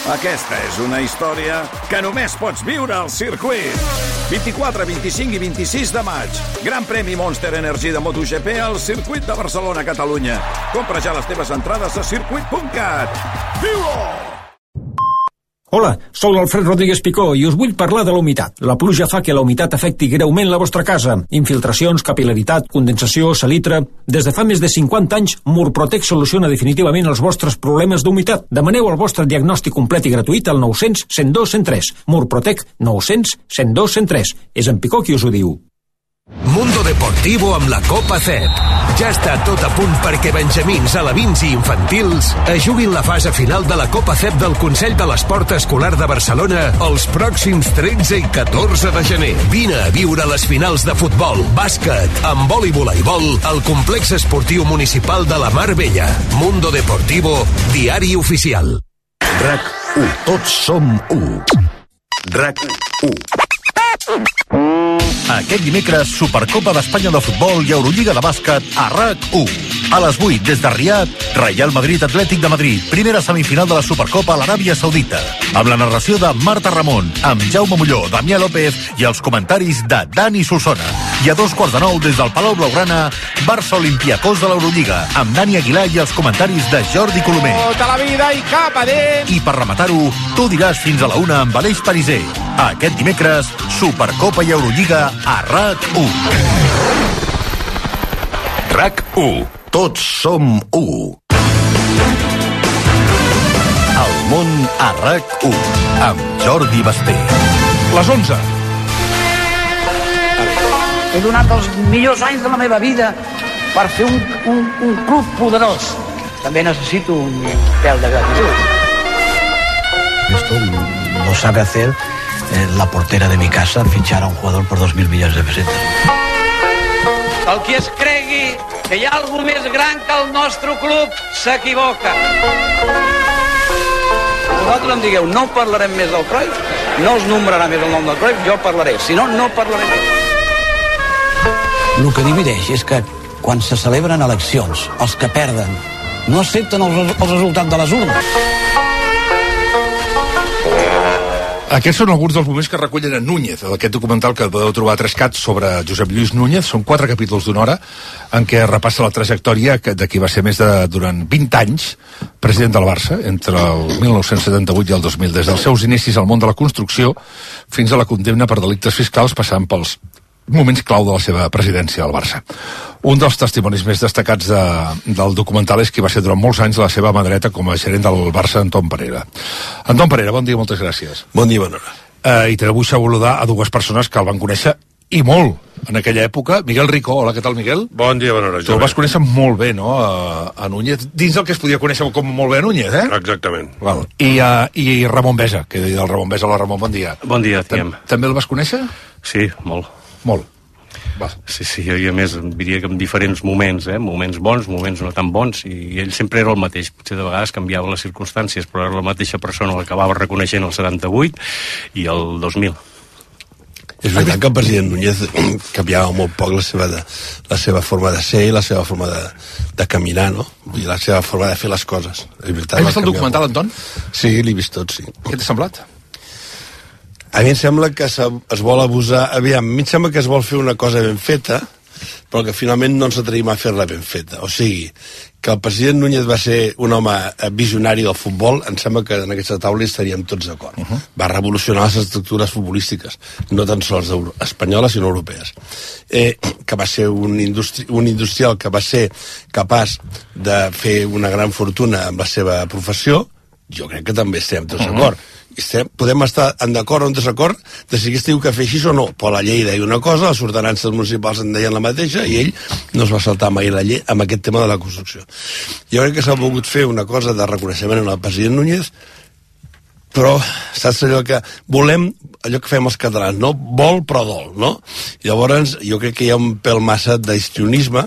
Aquesta és una història que només pots viure al circuit. 24, 25 i 26 de maig. Gran premi Monster Energy de MotoGP al circuit de Barcelona, Catalunya. Compra ja les teves entrades a circuit.cat. Viu-ho! Hola, soc l'Alfred Rodríguez Picó i us vull parlar de la humitat. La pluja fa que la humitat afecti greument la vostra casa. Infiltracions, capil·laritat, condensació, salitre... Des de fa més de 50 anys, Murprotec soluciona definitivament els vostres problemes d'humitat. Demaneu el vostre diagnòstic complet i gratuït al 900 102 103. Murprotec 900 102 103. És en Picó qui us ho diu. Mundo Deportivo amb la Copa CEP. Ja està tot a punt perquè benjamins, alevins i infantils es juguin la fase final de la Copa CEP del Consell de l'Esport Escolar de Barcelona els pròxims 13 i 14 de gener. Vine a viure les finals de futbol, bàsquet, handbol i voleibol al Complex Esportiu Municipal de la Mar Bella. Mundo Deportivo, diari oficial. RAC1. Tots som 1. RAC1. Aquest dimecres, Supercopa d'Espanya de futbol i Eurolliga de bàsquet a RAC1. A les 8, des de Riad, Real Madrid Atlètic de Madrid, primera semifinal de la Supercopa a l'Aràbia Saudita, amb la narració de Marta Ramon, amb Jaume Molló, Damià López i els comentaris de Dani Solsona. I a 2:15 des del Palau Blaugrana, Barça Olympiacos de l'Eurolliga, amb Dani Aguilar i els comentaris de Jordi Colomer. Tota la vida i cap a dins! I per rematar-ho, tu diràs fins a la 1 amb Aleix Pariser. Aquest dimecres, Supercopa i Eurolliga a RAC1. RAC1. Tots som 1. El món a RAC1 amb Jordi Basté. Les 11. He donat els millors anys de la meva vida per fer un club poderós. També necessito un pèl de gratitud. Esto lo sabe hacer la portera de mi casa, fichar a un jugador por 2.000 millones de pesetas. El qui es cregui que hi ha algú més gran que el nostre club s'equivoca. Vosaltres em digueu, no parlarem més del Cruyff, no us nombrarà més el nom del Cruyff, jo parlaré, si no, no parlaré més. El que divideix és que quan se celebren eleccions, els que perden no accepten el resultat de les urnes. Aquests són alguns dels moments que recullen en Núñez, aquest documental que podeu trobar a 3cat sobre Josep Lluís Núñez. Són 4 capítols d'una hora en què repassa la trajectòria de qui va ser més de durant 20 anys president del Barça, entre el 1978 i el 2000, des dels seus inicis al món de la construcció fins a la condemna per delictes fiscals, passant pels moments clau de la seva presidència al Barça. Un dels testimonis més destacats del documental és qui va ser durant molts anys la seva mà dreta com a gerent del Barça, Anton Parera. Anton Parera, bon dia, moltes gràcies. Bon dia, bona hora. I també vull saludar a dues persones que el van conèixer i molt en aquella època. Miguel Ricó, hola, què tal, Miguel? Bon dia, bona hora. Tu el vas conèixer molt bé, no?, a Núñez, dins del que es podia conèixer com molt bé a Núñez, eh? Exactament. Val. I Ramon Besa, que del Ramon Besa. Hola, Ramon, bon dia. Bon dia, Tiem. També el vas conèixer? Sí, molt. Molt. Va. Sí, i a més diria que en diferents moments, moments bons, moments no tan bons, i ell sempre era el mateix, potser de vegades canviava les circumstàncies, però era la mateixa persona l'acabava reconeixent el 78 i el 2000. És veritat que el president Núñez canviava molt poc la seva forma de ser i la seva forma de caminar, no? I la seva forma de fer les coses. Has vist el documental, Anton? Sí, l'he vist tot, sí. Què t'ha semblat? A mi em sembla que es vol abusar... Aviam, a mi em sembla que es vol fer una cosa ben feta, però que finalment no ens atrevim a fer-la ben feta. O sigui, que el president Núñez va ser un home visionari del futbol, em sembla que en aquesta taula hi estaríem tots d'acord. Va revolucionar les estructures futbolístiques, no tan sols espanyoles, sinó europees. Que va ser un industrial que va ser capaç de fer una gran fortuna amb la seva professió. Jo crec que també estem tots d'acord. Podem estar en d'acord o en desacord de si aquest diu que fer així o no, però la llei deia una cosa, les ordenances municipals en deien la mateixa i ell no es va saltar mai la llei amb aquest tema de la construcció. Jo crec que s'ha volgut fer una cosa de reconeixement en el president Núñez, però saps allò que volem, allò que fem els catalans, no? Vol però dol, no? Llavors jo crec que hi ha un pèl massa d'histrionisme,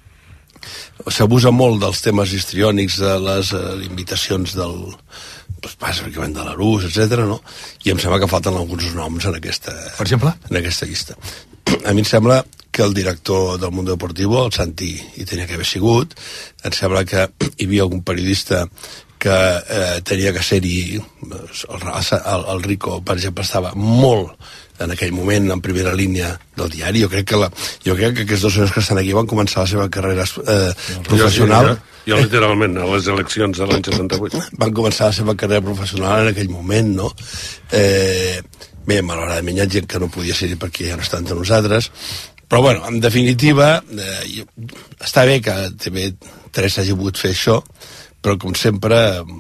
s'abusa molt dels temes histriònics, de les limitacions del bàsicament de l'Arús, etc. no? I em sembla que falten alguns noms en aquesta, per exemple? En aquesta llista. A mi em sembla que el director del Mundo Deportivo, el Santi, hi tenia que haver sigut. Em sembla que hi havia algun periodista que tenia que ser-hi el Rico, per exemple, estava molt en aquell moment en primera línia del diari. Jo crec que aquests 2 senyors que estan aquí van començar la seva carrera professional. Jo literalment, a les eleccions de l'any 78. Van començar la seva carrera professional en aquell moment, no? Bé, malauradament hi ha gent que no podia ser-hi perquè ja no està entre nosaltres, però bueno, en definitiva està bé que TV3 hagi pogut fer això, però com sempre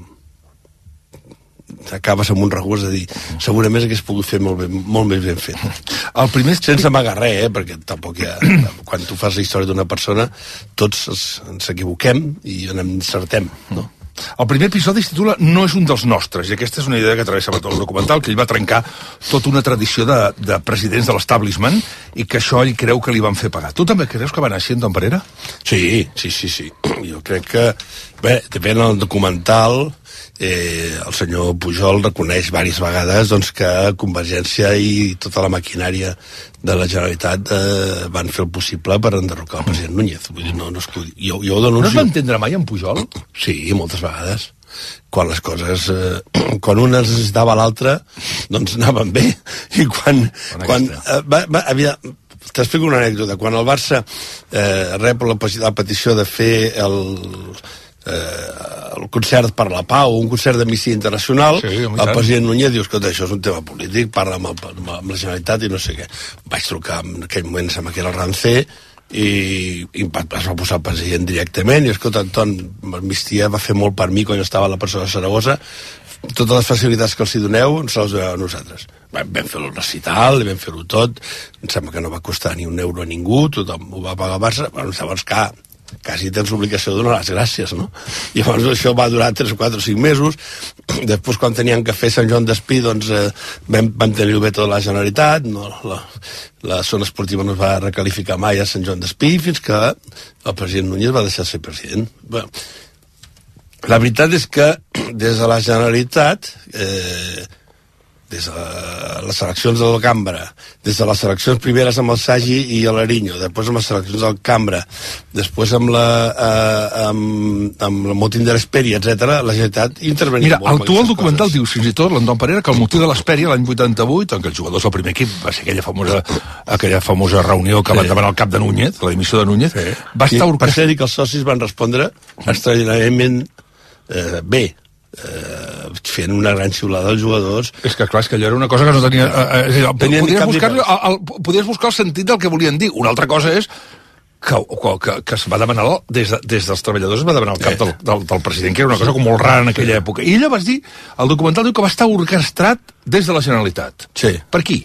acabes amb un regust de dir segurament hagués pogut fer molt més ben fet. El primer... Sense amagar res, perquè tampoc hi ha... Quan tu fas la història d'una persona, tots ens equivoquem i en encertem, no? El primer episodi es titula No és un dels nostres, i aquesta és una idea que travessa tot el documental, que ell va trencar tota una tradició de presidents de l'establishment i que això ell creu que li van fer pagar. Tu també creus que va anar així, Anton Parera? Sí. Jo crec que... Bé, també en el documental el senyor Pujol reconeix diverses vegades doncs, que Convergència i tota la maquinària de la Generalitat van fer el possible per enderrocar el president Núñez. Vull dir, jo ho denuncio. No es va entendre mai en Pujol? Sí, moltes vegades. Quan les coses... quan un necessitava l'altre, doncs anaven bé. I quan t'explico una anècdota. Quan el Barça rep la petició de fer el concert per la pau, un concert d'amnistia internacional, el president Núñez diu, escolta, això és un tema polític, parla amb la Generalitat i no sé què. Vaig trucar en aquell moment, sembla que era el Rancé, i es va posar el president directament, i escolta, Anton, l'amnistia va fer molt per mi quan jo estava a la presó de Saragossa, totes les facilitats que els hi doneu ens les doneu a nosaltres. Vam fer el recital, vam fer-ho tot, em sembla que no va costar ni un euro a ningú, tothom ho va pagar a Barça, bueno, llavors quasi tens l'obligació de donar les gràcies, no? I llavors això va durar 3, 4 o 5 mesos. Després, quan tenien que fer Sant Joan d'Espí, doncs vam tenir el veto de la Generalitat, no, la zona esportiva no es va recalificar mai a Sant Joan d'Espí, fins que el president Núñez va deixar de ser president. Bé, la veritat és que des de la Generalitat, des de les eleccions de la Cambra, des de les eleccions primeres amb el Sagi i l'Ariño, després amb les eleccions del Cambra, després amb el motín de l'Hespèria, etc., la Generalitat intervenia molt. Mira, tu al documental dius, fins i tot, l'Anton Parera, que el motiu de l'Hespèria l'any 88, en què els jugadors del primer equip va ser aquella famosa reunió que van demanar el cap de Núñez, la dimissió de Núñez, va estar orquestrat. Per ser dir que els socis van respondre extraordinàriament bé, fent una gran xiulada als jugadors. És que clar, és que allò era una cosa que no tenia... Podies buscar el sentit del que volien dir. Una altra cosa és que es va demanar des dels treballadors, es va demanar el cap del president, que era una cosa com molt rara en aquella època. I ella vas dir, el documental diu que va estar orquestrat des de la Generalitat. Sí. Per qui?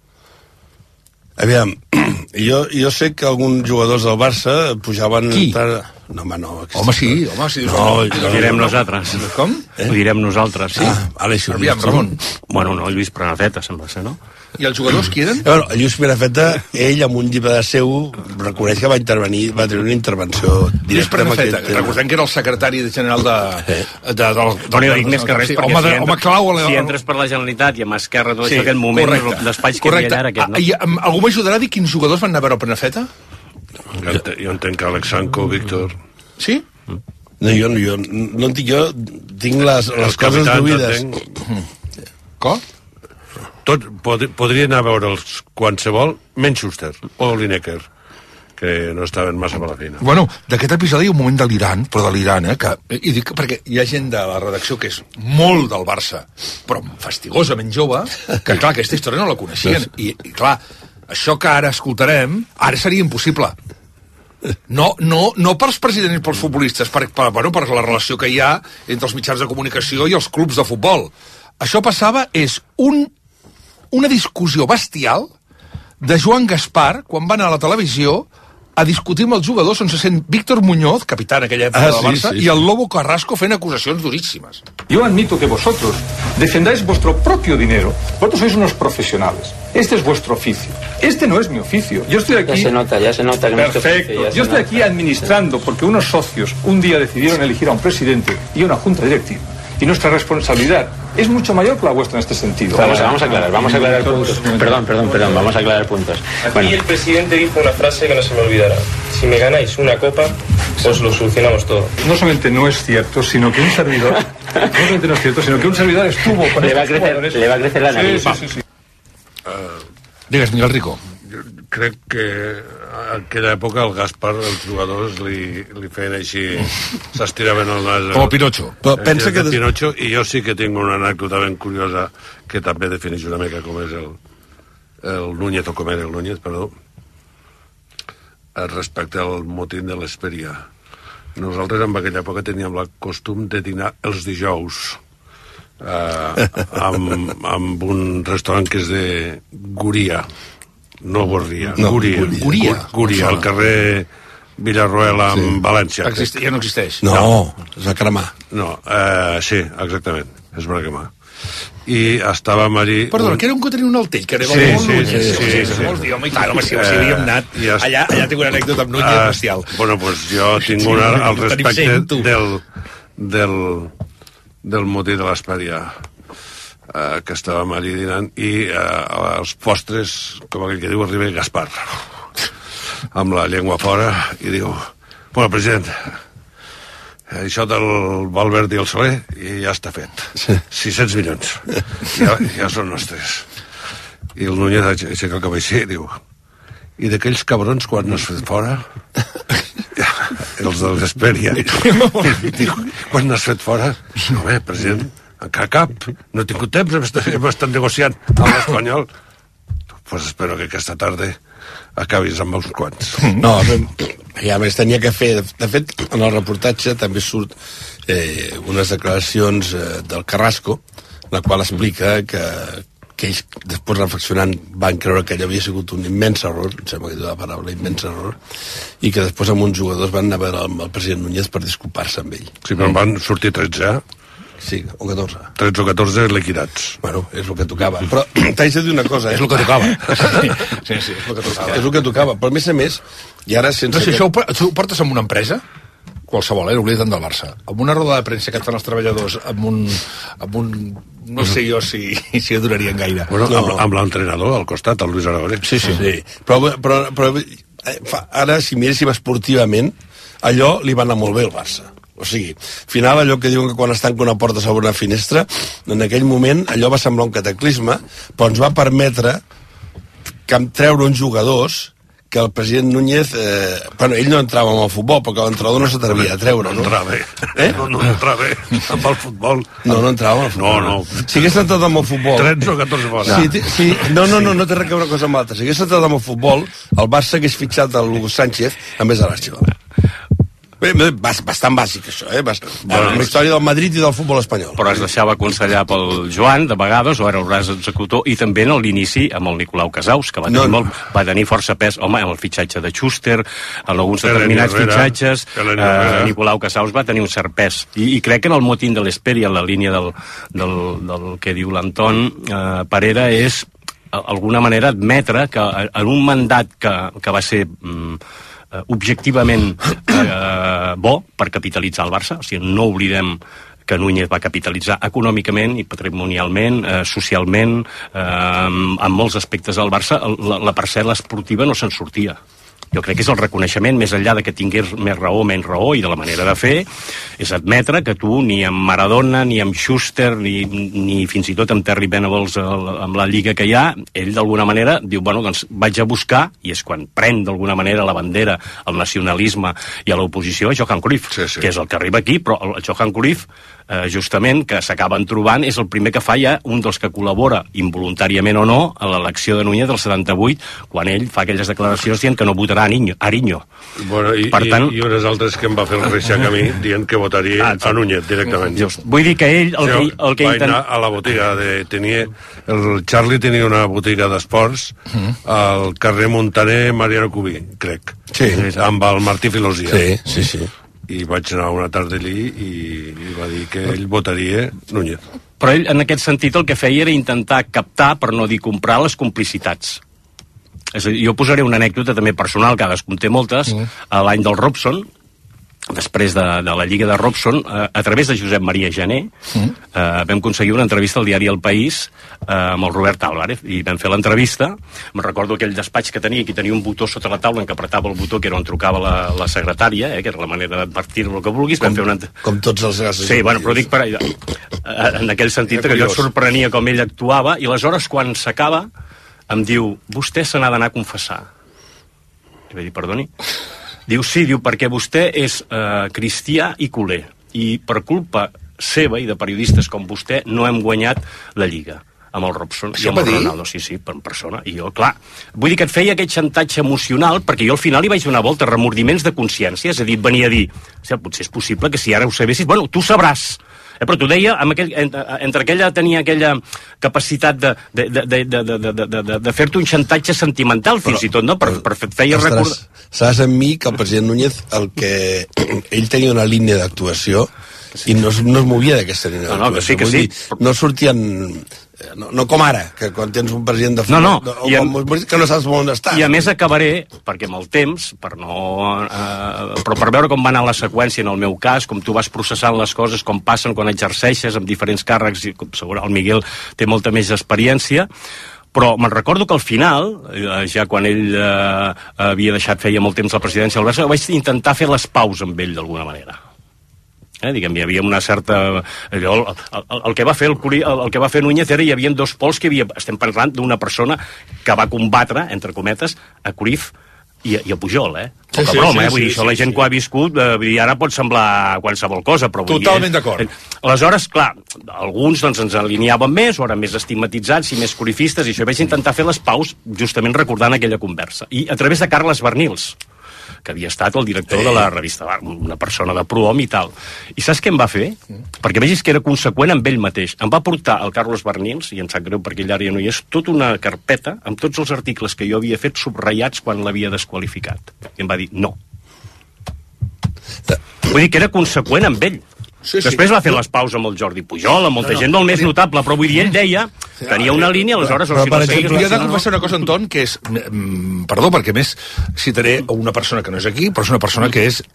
Aviam, jo sé que alguns jugadors del Barça pujaven... Qui? No, home, no. Home, sí. Ho direm nosaltres. Com? Ho direm nosaltres, sí. Aleix, aviam, Ramon. Bueno, no, Lluís Prenafeta, sembla ser, no? I els jugadors qui eren? Bueno, Lluís Prenafeta, ell, amb un llibre de seu, reconeix que va intervenir, va tenir una intervenció directa. Lluís Prenafeta, recordem que era el secretari general Bueno, jo dic més que res, perquè si entres per la Generalitat i amb Esquerra tot això, aquest moment, l'espais que hi havia allà aquest, no? Algú m'ajudarà a dir quins jugadors van anar a veure Prenafeta? Jo entenc que Alexanco, Víctor... Sí? No, jo tinc les coses duides. Com? Tot, podria anar a veure'ls qualsevol, menys Schuster o Lineker, que no estaven massa per la feina. Bueno, d'aquest episodi hi ha un moment delirant, però delirant, i dic perquè hi ha gent de la redacció que és molt del Barça, però fastigosament jove, que clar, aquesta història no la coneixien, i clar, això que ara escoltarem, ara seria impossible. No pels presidents i pels futbolistes, per la relació que hi ha entre els mitjans de comunicació i els clubs de futbol. Això passava, és una discussió bestial de Joan Gaspar, quan va anar a la televisió a discutir amb els jugadors on se sent Víctor Muñoz, capità en aquella època del Barça, i el Lobo Carrasco fent acusacions duríssimas. Yo admito que vosotros defendáis vuestro propio dinero. Vosotros sois unos profesionales. Este es vuestro oficio. Este no es mi oficio. Yo estoy aquí... Ya se nota que Perfecto. Yo estoy aquí administrando porque unos socios un día decidieron elegir a un presidente y a una junta directiva. y nuestra responsabilidad es mucho mayor que la vuestra en este sentido. Vamos a aclarar puntos. Perdón, vamos a aclarar puntos. Aquí el presidente dijo una frase que no se me olvidará. Si me ganáis una copa, os lo solucionamos todo. No solamente no es cierto, sino que un servidor estuvo con estos jugadores. Le va a crecer la nariz. Sí. Digues, Miguel Rico. Jo crec que en aquella època el Gaspar, els jugadors li feien així, s'estiraven el nas. Com Pinocho. Però pensa que... Pinocho, i jo sí que tinc una anècdota ben curiosa que també defineix una mica com és el Núñez, o com era el Núñez, perdó, respecte al motín de l'Esperia. Nosaltres en aquella època teníem el costum de dinar els dijous amb un restaurant que és de Guria, no Gorria, Guria, al carrer Villarroel amb València. Ja no existeix. No, es va cremar. No, sí, exactament, es va cremar. I estàvem allí... Perdona, que era un que tenia un altell, que era molt Núñez. Sí. Vols dir, home, i tant, home, si havíem anat... Allà tinc una anècdota amb Núñez bestial. Bueno, doncs jo tinc una al respecte del motí de l'Esperia, que estàvem allí dinant, i els postres, com aquell que diu, arriba Gaspar, amb la llengua fora, i diu, bueno, president, això del Valverde i el Soler ja està fet. 600 milions. Ja són nostres. I el Núñez aixeca el cap així i diu, i d'aquells cabrons quan no has fet fora? Els de l'Esperia. Quan no has fet fora? No, bé, president, encara cap. No he tingut temps, hem estat negociant amb l'Espanyol. Pues espero que aquesta tarda acabis amb uns quants. No, i a més tenia que fer... De fet, en el reportatge també surt unes declaracions del Carrasco, en la qual explica que ells, després reflexionant, van creure que allò havia sigut un immens error, em sembla que diu la paraula immens error, i que després amb uns jugadors van anar a veure el president Núñez per disculpar-se amb ell. Sí, però van sortir 13, Sí, o 14. 13 o 14 liquidats. Bueno, és el que tocava. Però t'haig de dir una cosa, És el que tocava. Sí, és el que tocava. És el que tocava, però a més, i ara sense... No sé, això ho portes amb una empresa? Qualsevol, obliden del Barça. Amb una roda de premsa que et fan els treballadors, amb un no sé jo si durarien gaire. Bueno, amb l'entrenador al costat, el Luis Aragonès. Sí. Però ara, si miréssim esportivament, allò li va anar molt bé al Barça. O sigui, al final allò que diuen que quan es tanca una porta sobre una finestra, en aquell moment allò va semblar un cataclisme, però ens va permetre treure uns jugadors que el president Núñez... bueno, ell no entrava amb el futbol, perquè l'entrenador no s'atrevia a treure, no? No entrava amb el futbol. No entrava amb el futbol. No. Si hagués entrat amb el futbol... 13 o 14 fora. Sí, no té res que veure una cosa amb l'altra. Si hagués entrat amb el futbol, el Barça hagués fitxat el Hugo Sánchez en vez de l'Arxival. Bastant bàsic, això, la història del Madrid i del futbol espanyol. Però es deixava aconsellar pel Joan, de vegades, o era el braç executor, i també en l'inici amb el Nicolau Casaus, que va tenir força pes, home, amb el fitxatge de Schuster, en alguns determinats fitxatges, Nicolau Casaus va tenir un cert pes. I crec que en el motín de l'Esperia, en la línia del que diu l'Anton Parera, és, d'alguna manera, admetre que en un mandat que va ser... objectivament bo per capitalitzar el Barça, o sigui, no oblidem que Núñez va capitalitzar econòmicament i patrimonialment, socialment, en molts aspectes del Barça, la parcel·la esportiva no se'n sortia. Jo crec que és el reconeixement, més enllà de que tingués més raó o menys raó, i de la manera de fer, és admetre que tu, ni amb Maradona, ni amb Schuster, ni fins i tot amb Terry Venables amb la lliga que hi ha, ell d'alguna manera diu, bueno, doncs vaig a buscar, i és quan pren d'alguna manera la bandera al nacionalisme i a l'oposició, a Johan Cruyff, que és el que arriba aquí, però el Johan Cruyff, justament, que s'acaben trobant, és el primer que fa ja un dels que col·labora, involuntàriament o no, a l'elecció de Núñez del 78, quan ell fa aquelles declaracions dient que no votarà Ariño. Bueno, i unes altres que em va fer el reixac a mi dient que votaria a Núñez directament. Vull dir que ell el que va anar a la botiga el Charlie tenia una botiga d'esports al carrer Montaner Mariano Cubí, crec, amb el Martí Filosia. Sí. I vaig anar una tarda allí i va dir que ell votaria Núñez. Però ell, en aquest sentit, el que feia era intentar captar, per no dir comprar, les complicitats. És a dir, jo posaré una anècdota també personal, cadascun té moltes, a l'any del Robson, després de la Lliga de Robson, a través de Josep Maria Jané, vam aconseguir una entrevista al diari El País amb el Robert Álvarez, i vam fer l'entrevista. Me'n recordo aquell despatx que tenia, que tenia un botó sota la taula en què apretava el botó, que era on trucava la secretària, que era la manera d'advertir-lo el que vulguis. Com tots els gasos. Sí, bueno, però dic en aquell sentit que jo et sorprenia com ell actuava, i aleshores quan s'acaba em diu, vostè se n'ha d'anar a confessar. I vaig dir, perdoni? Diu, sí, perquè vostè és cristià i culer, i per culpa seva i de periodistes com vostè no hem guanyat la Lliga amb el Robson i amb el Ronaldo. Sí, per persona. I jo, clar, vull dir que et feia aquest xantatge emocional, perquè jo al final li vaig donar volta, remordiments de consciència, és a dir, venia a dir, potser és possible que si ara ho sabessis, bueno, tu sabràs. Però t'ho deia, entre aquella tenia aquella capacitat de fer-te un xantatge sentimental, fins i tot, no? Per feia recordar... Saps amb mi que el president Núñez, ell tenia una línia d'actuació i no es movia d'aquesta línia d'actuació. Que sí. No sortien... No com ara, que quan tens un president de que no saps on està. I a més acabaré, perquè amb el temps, però per veure com va anar la seqüència en el meu cas, com tu vas processant les coses, com passen quan exerceixes amb diferents càrrecs, i segur el Miguel té molta més experiència, però me'n recordo que al final, ja quan ell havia deixat feia molt temps la presidència del Barça, vaig intentar fer les paus amb ell d'alguna manera. Diguem, hi havia una certa... El que va fer el que va fer Núñez era, hi havia dos pols que estem parlant d'una persona que va combatre, entre cometes, a Cruyff i a Pujol, Poca broma, vull dir, això la gent que ho ha viscut, ara pot semblar qualsevol cosa, però... Totalment d'acord. Aleshores, clar, alguns ens alineaven més, o eren més estigmatitzats i més cruyffistes, i això vaig intentar fer les paus justament recordant aquella conversa. I a través de Carles Bernils, que havia estat el director de la revista, una persona de prohom i tal. I saps què em va fer? Perquè vegis que era conseqüent amb ell mateix. Em va portar el Carlos Bernils, i em sap greu perquè ell ara ja no hi és, tota una carpeta amb tots els articles que jo havia fet subratllats quan l'havia desqualificat. I em va dir, no. Vull dir que era conseqüent amb ell. Després va fer les paus amb el Jordi Pujol, amb molta gent molt més notable, però vull dir, ell deia, tenia una línia, aleshores... Però per exemple, jo he de confessar una cosa, Anton, que és... Perdó, perquè més citaré una persona que no és aquí, però és una persona que és,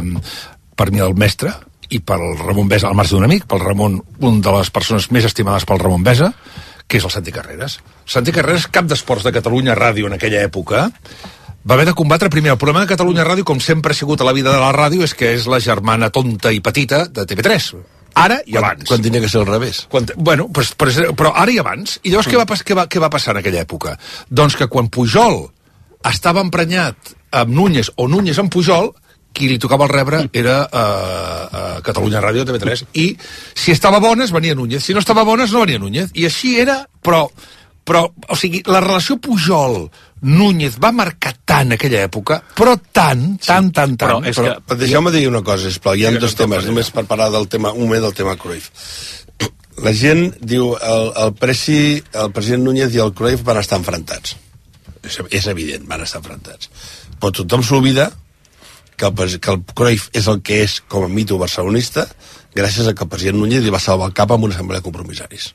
per mi, el mestre, i pel Ramon Besa, al marge d'un amic, pel Ramon, una de les persones més estimades pel Ramon Besa, que és el Santi Carreras. Santi Carreras, cap d'esports de Catalunya Ràdio en aquella època, va haver de combatre primer. El problema de Catalunya Ràdio, com sempre ha sigut a la vida de la ràdio, és que és la germana tonta i petita de TV3. Ara i abans. Quan tenia que ser al revés. Bueno, però ara i abans. I llavors què va passar en aquella època? Doncs que quan Pujol estava emprenyat amb Núñez o Núñez amb Pujol, qui li tocava el rebre era Catalunya Ràdio, TV3. I si estava bones, venia Núñez. Si no estava bones, no venia Núñez. I així era, però, o sigui, la relació Pujol-Núñez va marcar tant aquella època, però tant. Però deixeu-me dir una cosa, sisplau. Hi ha dos temes, només per parlar del tema, un moment del tema Cruyff. La gent diu, el president Núñez i el Cruyff van estar enfrontats. És evident, van estar enfrontats. Però tothom s'oblida que el Cruyff és el que és com a mito barcelonista gràcies a que el president Núñez li va salvar el cap amb una assemblea de compromissaris.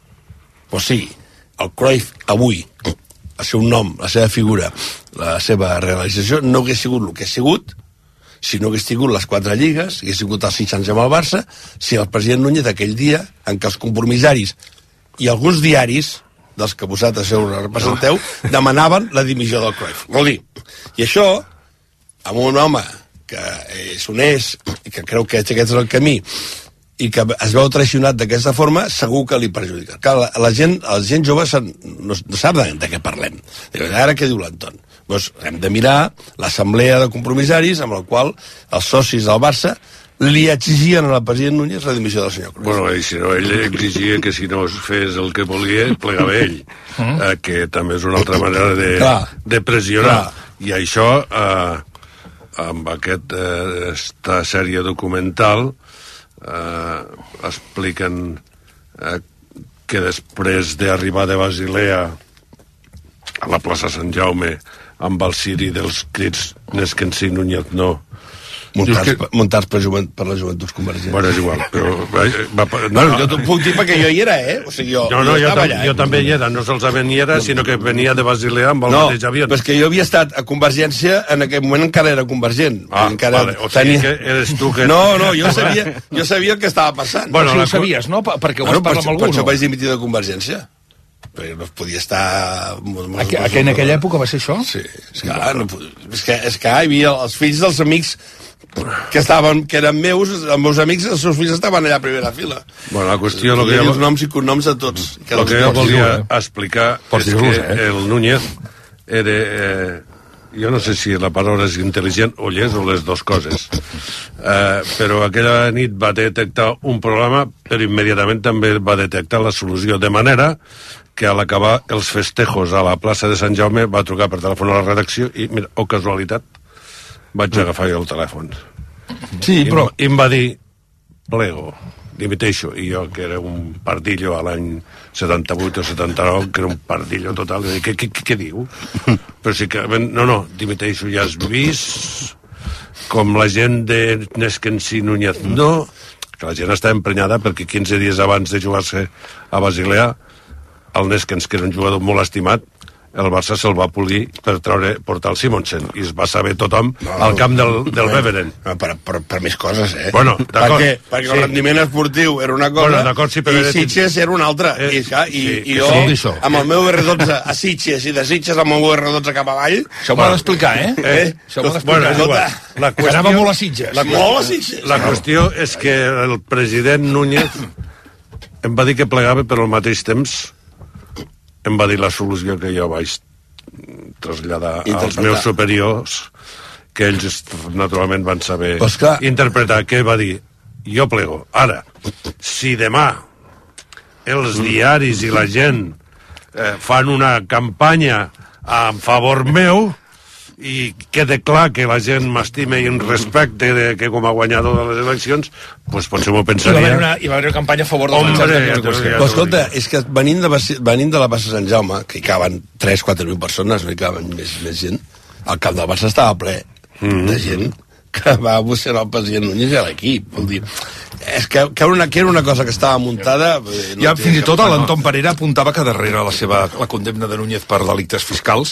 O sigui, el Cruyff avui, el seu nom, la seva figura, la seva realització, no hagués sigut el que ha sigut si no hagués tingut les 4 lligues, hagués sigut els 6 anys amb el Barça, si el president Núñez aquell dia en què els compromissaris i alguns diaris dels que vosaltres representeu demanaven la dimissió del Cruyff. Vol dir, i això, amb un home que és honest i que creu que aquest és el camí i que es veu traicionat d'aquesta forma, segur que li perjudica. Clar, la gent jove no sap de què parlem. Ara què diu l'Anton? Doncs hem de mirar l'assemblea de compromissaris amb la qual els socis del Barça li exigien al president Núñez la dimissió del senyor Cruyff. Bueno, i si no, ell exigia que si no fes el que volia, plegava ell. Que també és una altra manera de pressionar. I això, amb aquesta sèrie documental, expliquen que després d'arribar de Basilea a la plaça Sant Jaume amb el ciri dels crits Nesquensí Núñez no, muntats per les joventuts convergents. Bueno, és igual, però... Jo t'ho puc dir perquè jo hi era, O sigui, jo estava allà. Jo també hi era, no solament hi era, sinó que venia de Basilea amb el mateix avió. No, però és que jo havia estat a Convergència, en aquell moment encara era convergent. Vale, o sigui que eres tu que... No, jo sabia el que estava passant. Bueno, si ho sabies, no? Perquè ho vas parlar amb algú, no? Per això vaig dimitir de Convergència. Perquè no podia estar... En aquella època va ser això? Sí, és que hi havia els fills dels amics que eren meus, els meus amics, els seus fills estaven allà a primera fila. Bueno, la qüestió... Els noms i cognoms de tots. El que jo volia explicar és que el Núñez era... Jo no sé si la paraula és intel·ligent o llest o les dues coses. Però aquella nit va detectar un problema, però immediatament també va detectar la solució, de manera que al acabar els festejos a la plaça de Sant Jaume va trucar per telèfon a la redacció i, mira, oh casualitat, vaig agafar el telèfon. Sí, però... I em va dir, plego, dimiteixo. I jo, que era un pardillo a l'any 78 o 79, que era un pardillo total, i dic, què diu? Però sí que, no, dimiteixo, ja has vist com la gent de Neskensi Núñez, no, que la gent està emprenyada perquè 15 dies abans de jugar-se a Basilea, el Neskens, que era un jugador molt estimat, el Barça se'l va polir per portar el Simonsen, i es va saber tothom al camp del Beveren. Per més coses, Bueno, d'acord. Perquè el rendiment esportiu era una cosa, i Sitges era una altra. I jo, amb el meu R12 a Sitges i de Sitges amb el meu R12 cap avall... Això m'ho ha d'explicar, Això m'ho ha d'explicar. Anava molt a Sitges. Molt a Sitges. La qüestió és que el president Núñez em va dir que plegava, però al mateix temps em va dir la solució que jo vaig traslladar als meus superiors, que ells naturalment van saber interpretar. Què va dir? Jo plego. Ara, si demà els diaris i la gent fan una campanya en favor meu i queda clar que la gent m'estima i em respecte que com a guanyador de les eleccions, doncs potser m'ho pensaria. I va haver una campanya a favor del Però escolta, és que venint de la plaça Sant Jaume, que hi caben 3-4.000 persones, no hi caben més gent, el camp del Barça estava ple de gent que va buscar el president Núñez a l'equip. Vol dir, és que era una cosa que estava muntada... Ja, fins i tot l'Anton Parera apuntava que darrere la condemna de Núñez per delictes fiscals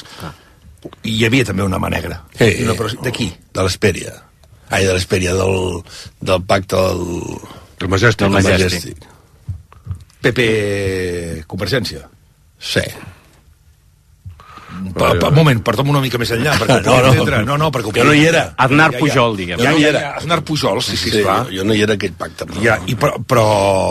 hi havia també una mà negra. De qui? De l'Hespèria. De l'Hespèria, del pacte del Majestic. PP Convergència. Sí. Un moment, porta'm una mica més enllà, perquè no, perquè jo no hi era. Aznar Pujol, diguem. Jo no hi era. Aznar Pujol, sí, clar. Jo no hi era aquell pacte. Però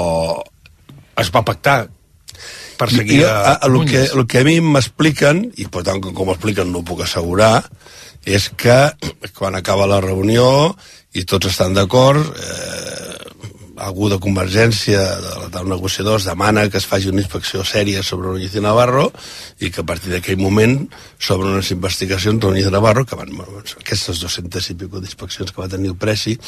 es va pactar per seguir el que a mi m'expliquen, i per tant com expliquen no ho puc assegurar, és que quan acaba la reunió i tots estan d'acord, algú de Convergència, del negociador, es demana que es faci una inspecció sèria sobre Núñez i Navarro, i que a partir d'aquell moment s'obren unes investigacions de Núñez i Navarro, que van, aquestes 200 i pico d'inspeccions que va tenir el Preci,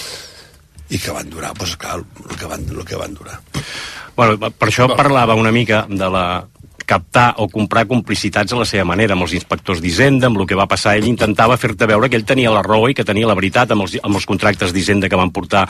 i que van durar, doncs clar, el que van durar. Bueno, per això parlava una mica de la captar o comprar complicitats a la seva manera amb els inspectors d'Hisenda, amb el que va passar. Ell intentava fer-te veure que ell tenia la raó i que tenia la veritat amb els contractes d'Hisenda que van portar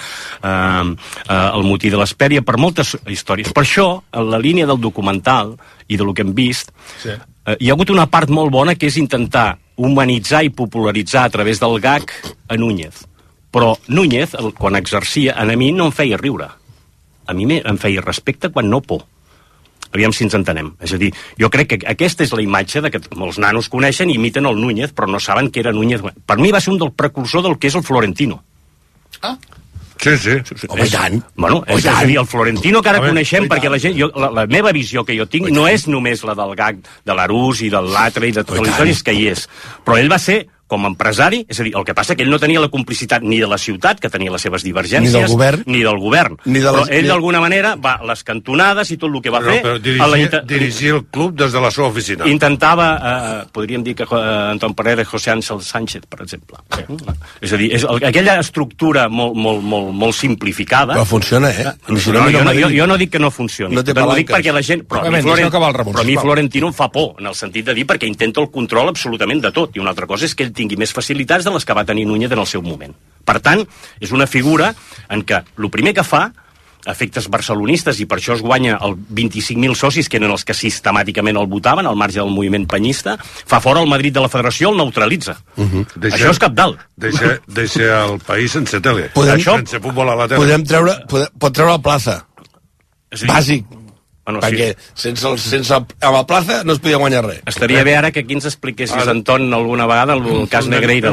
el motí de l'Hespèria, per moltes històries. Per això, en la línia del documental i del que hem vist, hi ha hagut una part molt bona, que és intentar humanitzar i popularitzar a través del gag a Núñez. Però Núñez, quan exercia, a mi no em feia riure. A mi em feia respecte quan no por. Aviam si ens entenem. És a dir, jo crec que aquesta és la imatge de que els nanos coneixen i imiten el Núñez, però no saben que era Núñez. Per mi va ser un del precursor del que és el Florentino. Ah? Sí. Home, i tant. Bueno, és a dir, el Florentino que ara coneixem, perquè la gent, la meva visió que jo tinc no és només la del gag de l'Arús i del Latre i de totes les històries que hi és. Però ell va ser com a empresari, és a dir, el que passa que ell no tenia la complicitat ni de la ciutat, que tenia les seves divergències, ni del govern. Però ell d'alguna manera va a les cantonades i tot el que va fer... Però dirigir el club des de la seva oficina. Intentava, podríem dir que Anton Parera i José Ángel Sánchez, per exemple. És a dir, aquella estructura molt simplificada... Però funciona, Jo no dic que no funcioni. No dic perquè la gent... Però a mi Florentino em fa por, en el sentit de dir perquè intenta el control absolutament de tot. I una altra cosa és que ell tingui més facilitats de les que va tenir Núñez en el seu moment. Per tant, és una figura en què el primer que fa, efectes barcelonistes, i per això es guanya el 25.000 socis, que eren els que sistemàticament el votaven, al marge del moviment penyista, fa fora el Madrid de la Federació, el neutralitza. Això és cabdal. Deixa el país sense tele. Sense futbol a la tele. Pot treure el Plaza. Bàsic. Bueno, perquè sense amb el Plaza no es podia guanyar res. Estaria bé ara que aquí ens expliquessis, Anton, alguna vegada el cas Negreira.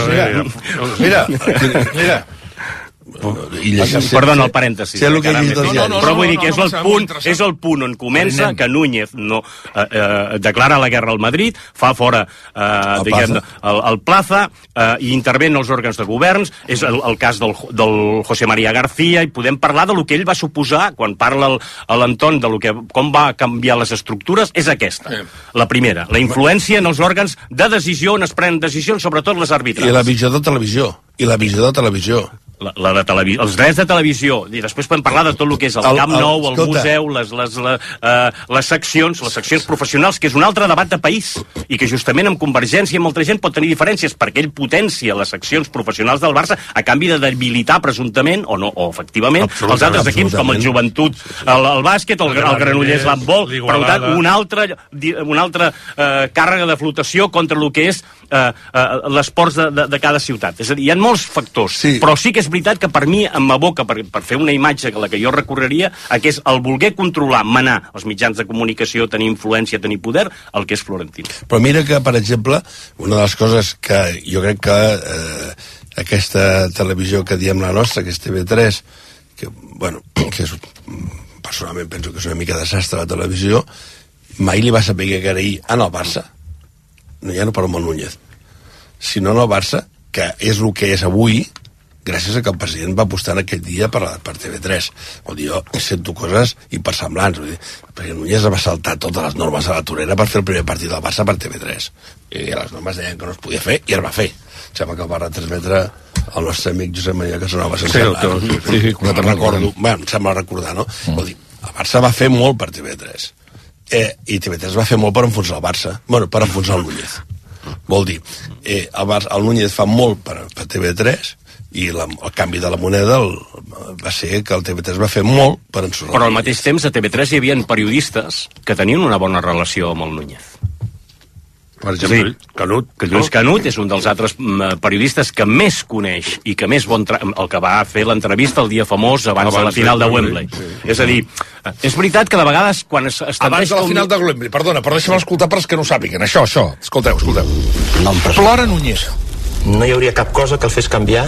Mira. Perdona, el parèntesi. Però vull dir que és el punt on comença que Núñez declara la guerra al Madrid, fa fora el Plaza, i intervé en els òrgans de governs. És el cas del José María García, i podem parlar de lo que ell va suposar quan parla l'Anton de com va canviar les estructures. És aquesta, la primera, la influència en els òrgans de decisió on es prenen decisions, sobretot les arbitrals. I la visió de televisió. Els drets de televisió, i després podem parlar de tot el que és el Camp Nou, el museu, les seccions professionals, que és un altre debat de país, i que justament amb Convergència molta gent pot tenir diferències, perquè ell potencia les seccions professionals del Barça a canvi de debilitar presumptament, o no, o efectivament, els altres equips, com el Joventut, el bàsquet, el Granollers l'handbol. Per tant, una altra càrrega de flotació contra el que és l'esports de cada ciutat. És a dir, hi ha molts factors, però sí que és veritat que per mi m'aboca, per fer una imatge a la que jo recorreria, que és el voler controlar, manar els mitjans de comunicació, tenir influència, tenir poder, el que és Florentino. Però mira que, per exemple, una de les coses que jo crec que aquesta televisió que diem la nostra, que és TV3, que és, personalment penso que és una mica desastre la televisió, mai li va saber agrair en el Barça, ja no parlo amb el Núñez, sinó en el Barça, que és el que és avui, gràcies a que el president va apostar aquell dia per TV3. Vol dir, jo sento coses hipersemblants. Perquè Núñez va saltar totes les normes a la torera per fer el primer partit del Barça per TV3. I les normes deien que no es podia fer, i es va fer. Em sembla que el va retransmetre el nostre amic Josep Maria Casanova. Em sembla recordar, no? Vol dir, el Barça va fer molt per TV3. I TV3 va fer molt per enfonsar el Barça. Per enfonsar el Núñez. Vol dir, el Núñez fa molt per TV3, i el canvi de la moneda va ser que el TV3 va fer molt per ensorrar. Però al mateix temps a TV3 hi havia periodistes que tenien una bona relació amb el Núñez. Per exemple, Canut. Lluís Canut és un dels altres periodistes que més coneix i que més el que va fer l'entrevista el dia famós abans de la final de Wembley. És a dir, és veritat que de vegades quan es abans de la final de Wembley, perdona, però deixa'm escoltar per als que no sàpiguen. Això. Escolteu. Plora Núñez. No hi hauria cap cosa que el fes canviar?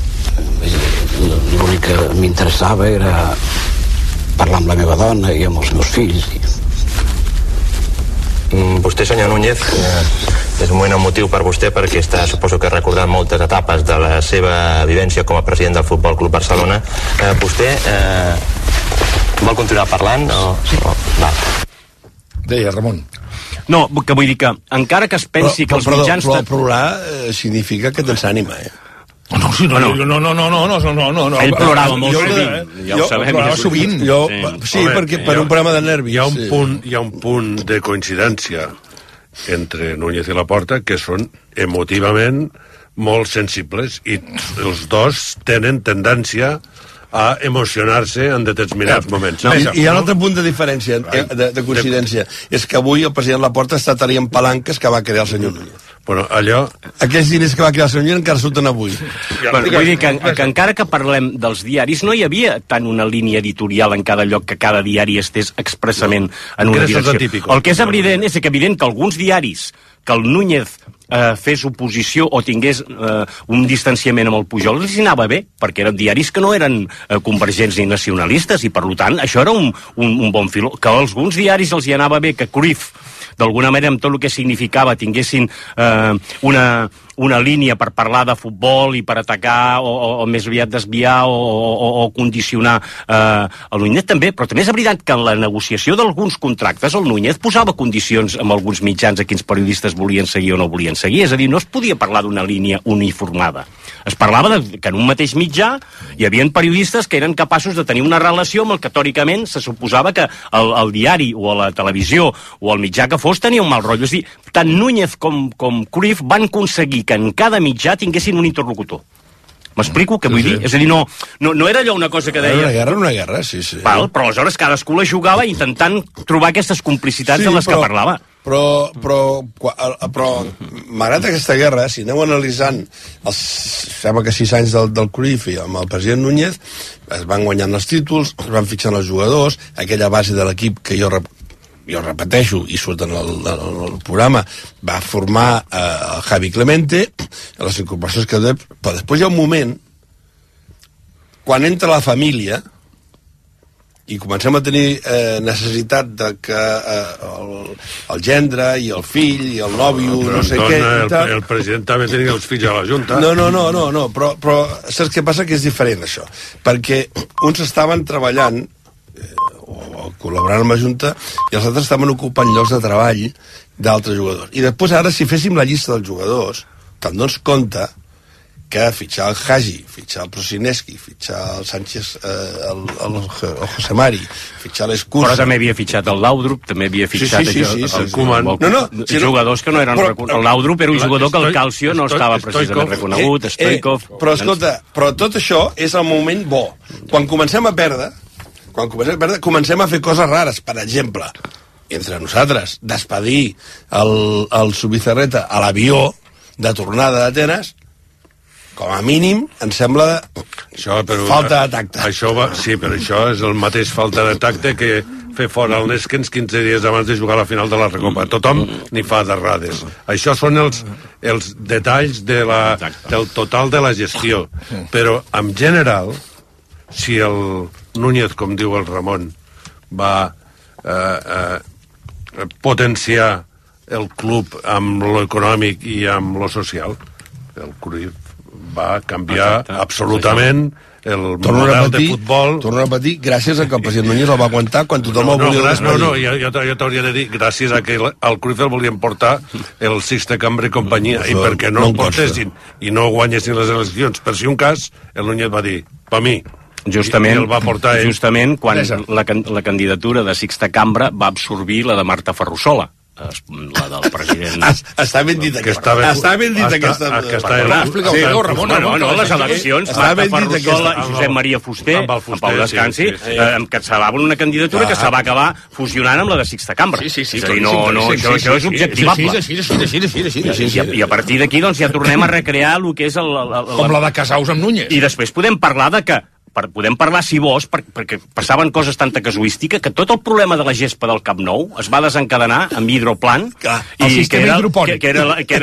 L'únic que m'interessava era parlar amb la meva dona i amb els meus fills. Vostè, senyor Núñez, és un moment emotiu per vostè perquè suposo que ha recordat moltes etapes de la seva vivència com a president del Futbol Club Barcelona. Vostè vol continuar parlant o... Deia, Ramon. No, que vull dir que encara que es pensi que els mitjans... Però plorar significa que tens ànima, No. Ell plorava molt sovint, ja ho sabem. Plorava sovint. Sí, perquè per un problema de nervis. Hi ha un punt de coincidència entre Núñez i Laporta que són emotivament molt sensibles i els dos tenen tendència a emocionar-se en determinats moments. Hi ha un altre punt de diferència, de coincidència. És que avui el president Laporta està tenint palanques que va crear el senyor Núñez. Aquells diners que va crear el senyor Núñez encara surten avui. Vull dir que encara que parlem dels diaris, no hi havia tant una línia editorial en cada lloc que cada diari estés expressament en una direcció. El que és evident és que alguns diaris que el Núñez fes oposició o tingués un distanciament amb el Pujol, els anava bé, perquè eren diaris que no eren convergents ni nacionalistes, i per tant això era un bon filó. Que alguns diaris els hi anava bé que Cruyff, d'alguna manera, amb tot el que significava, tinguessin una línia per parlar de futbol i per atacar o més aviat desviar o condicionar el Núñez també, però també és veritat que en la negociació d'alguns contractes el Núñez posava condicions amb alguns mitjans a quins periodistes volien seguir o no volien seguir, és a dir, no es podia parlar d'una línia uniformada. Es parlava que en un mateix mitjà hi havia periodistes que eren capaços de tenir una relació amb el que teòricament se suposava que el diari o la televisió o el mitjà que fos tenia un mal rotllo. És a dir, tant Núñez com Cruyff van aconseguir que en cada mitjà tinguessin un interlocutor. M'explico què vull dir? És a dir, no era allò una cosa que deia... Una guerra, sí. Val, però aleshores cadascú la jugava intentant trobar aquestes complicitats de les que parlava. Però malgrat aquesta guerra, si aneu analitzant els, sembla que 6 anys del Cruyff i amb el president Núñez, es van guanyant els títols, es van fitxant els jugadors, aquella base de l'equip que jo repeteixo i surt en el programa, va formar el Javi Clemente, les incorporacions que deu, però després hi ha un moment quan entra la família i comencem a tenir necessitat de que el gendre i el fill i el nòvio, no sé què... El president també tenia els fills a la Junta. No, però saps què passa? Que és diferent, això. Perquè uns estaven treballant o col·laborant amb la Junta i els altres estaven ocupant llocs de treball d'altres jugadors. I després, ara, si féssim la llista dels jugadors, te'n dones compte que fitxar el Hagi, fitxar el Prosineski, fitxar el Sánchez, el José Mari, fitxar l'Escursi... Però també havia fitxat el Laudrup, també havia fitxat el Koeman. Jugadors que no eren reconeguts. El Laudrup era un jugador que el Calcio no estava precisament reconegut, Stoikov... Però escolta, tot això és el moment bo. Quan comencem a perdre, comencem a fer coses rares. Per exemple, entre nosaltres, despedir el Zubizarreta a l'avió de tornada d'Atenes, com a mínim, em sembla falta de tacte. Sí, però això és el mateix falta de tacte que fer fora el Neskens 15 dies abans de jugar a la final de la Recopa. Tothom n'hi fa d'errades. Això són els detalls del total de la gestió. Però, en general, si el Núñez, com diu el Ramon, va potenciar el club amb lo econòmic i amb lo social, el Cruyff va canviar absolutament el model de futbol. Torno a repetir, gràcies a que el president Núñez el va aguantar quan tothom el volia despedir. Jo t'hauria de dir, gràcies a que al Cruyff el volien portar el Sixta Cambra i companyia, i perquè no el portessin i no guanyessin les eleccions. Per si un cas, el Núñez va dir, per mi. Justament quan la candidatura de Sixta Cambra va absorbir la de Marta Ferrusola, la del president... Està ben dit aquesta... Ramon, no, les eleccions, Marta Ferrusola i Josep Maria Fuster, en Pau Descansi, encapçalaven una candidatura que se va acabar fusionant amb la de Sixta Cambra. Sí. Això és objectivable. I a partir d'aquí ja tornem a recrear el que és com la de Casaus amb Núñez. I després podem parlar de que podem parlar, si vols, perquè passaven coses tanta casuística, que tot el problema de la gespa del Camp Nou es va desencadenar amb Hidroplan, el sistema hidropònic, que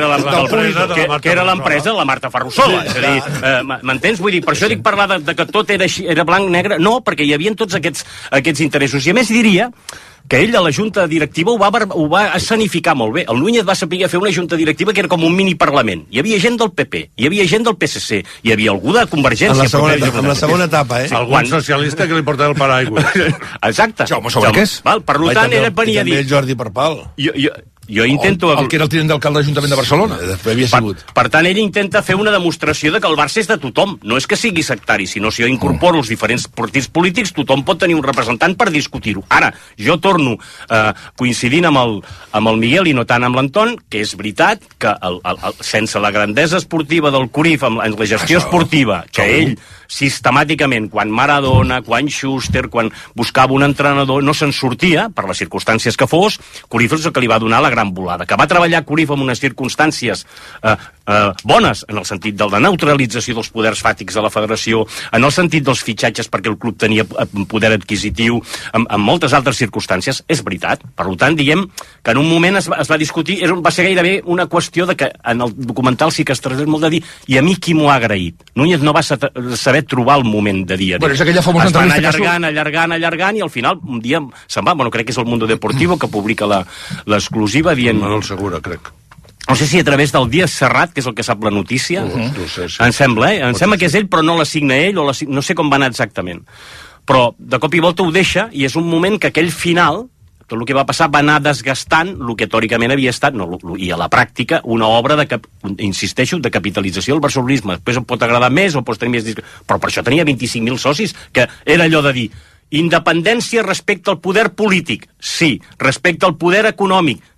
era l'empresa de la Marta Ferrusola. És a dir, m'entens? Vull dir, per això dic parlar de que tot era blanc-negre. No, perquè hi havia tots aquests interessos. I a més diria que ell a la junta directiva ho va escenificar molt bé. El Núñez va saber fer una junta directiva que era com un mini-parlament. Hi havia gent del PP, hi havia gent del PSC, hi havia algú de Convergència. En la segona etapa, Algun socialista que li portava el paraigua. Exacte. Jaume Sobrequés. Per tant, ell venia a dir... També el Jordi Perpal. Jo intento... El que era el tinent d'alcalde de l'Ajuntament de Barcelona. Per tant, ell intenta fer una demostració de que el Barça és de tothom. No és que sigui sectari, sinó si jo incorporo els diferents partits polítics, tothom pot tenir un representant per discutir-ho. Ara, jo torno coincidint amb el Miguel i no tant amb l'Anton, que és veritat que sense la grandesa esportiva del Cruyff, en la gestió esportiva, que ell sistemàticament, quan Maradona, quan Schuster, quan buscava un entrenador, no se'n sortia, per les circumstàncies que fos, Cruyff és el que li va donar la gran volada. Que va treballar Cruyff en unes circumstàncies bones, en el sentit de la neutralització dels poders fàtics de la federació, en el sentit dels fitxatges perquè el club tenia poder adquisitiu, en moltes altres circumstàncies, és veritat. Per tant, diguem que en un moment es va discutir, va ser gairebé una qüestió de que en el documental sí que es trasllada molt de dir, i a mi qui m'ho ha agraït? Núñez no va saber trobar el moment de dir. Bueno, és aquella famosa entrevista que allargant, i al final un dia se'n va, crec que és el Mundo Deportivo que publica l'exclusiva dient... Manuel Segura, crec. No sé si a través del Díaz Serrat, que és el que sap la notícia, em sembla, em sembla que és ell, però no la signa ell, no sé com va anar exactament. Però de cop i volta ho deixa, i és un moment que aquell final, tot el que va passar, va anar desgastant el que teòricament havia estat, i a la pràctica, una obra insisteixo, de capitalització del barcelonisme. Després em pot agradar més o pots tenir més... Però per això tenia 25.000 socis, que era allò de dir independència respecte al poder polític, sí. Respecte al poder econòmic,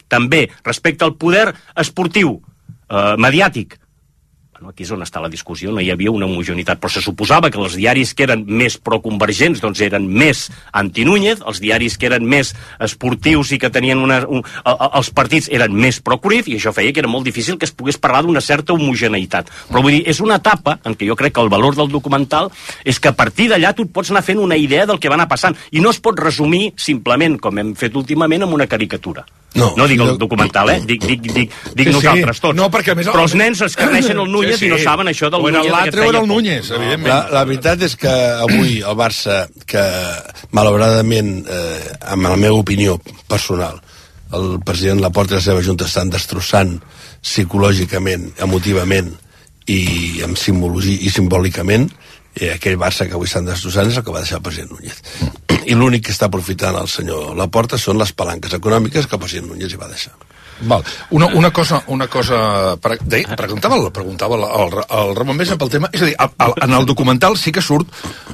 també, respecte al poder esportiu, mediàtic, aquí és on està la discussió, no hi havia una homogeneïtat, però se suposava que els diaris que eren més proconvergents doncs eren més anti-Núñez, els diaris que eren més esportius i que tenien els partits eren més pro-Cruyff, i això feia que era molt difícil que es pogués parlar d'una certa homogeneïtat. Però vull dir, és una etapa en què jo crec que el valor del documental és que a partir d'allà tu et pots anar fent una idea del que va anar passant, i no es pot resumir simplement, com hem fet últimament, amb una caricatura. No dic el documental, dic nosaltres tots. No, perquè a més... Però els nens es carneixen el Núñez i no saben això del Núñez. L'altre era el Núñez, evidentment. La veritat és que avui el Barça, que malauradament, amb la meva opinió personal, el president Laporta i la seva junta estan destrossant psicològicament, emotivament i amb simbologia i simbòlicament, aquell Barça que avui estan destrossant és el que va deixar el president Núñez. I l'únic que està aprofitant el senyor Laporta són les palanques econòmiques que el president Núñez hi va deixar. Val. Una cosa preguntava el Ramon Mesa pel tema, és a dir, en el documental sí que surt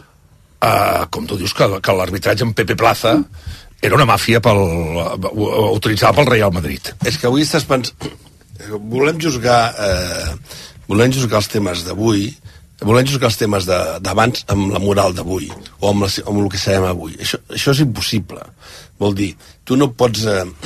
com tu dius, que l'arbitratge en Pepe Plaza era una màfia utilitzada pel Real Madrid. És que avui estàs pensant... Volem juzgar els temes d'avui, volem juzgar els temes d'abans amb la moral d'avui o amb el que sabem avui. Això és impossible. Vol dir, tu no pots...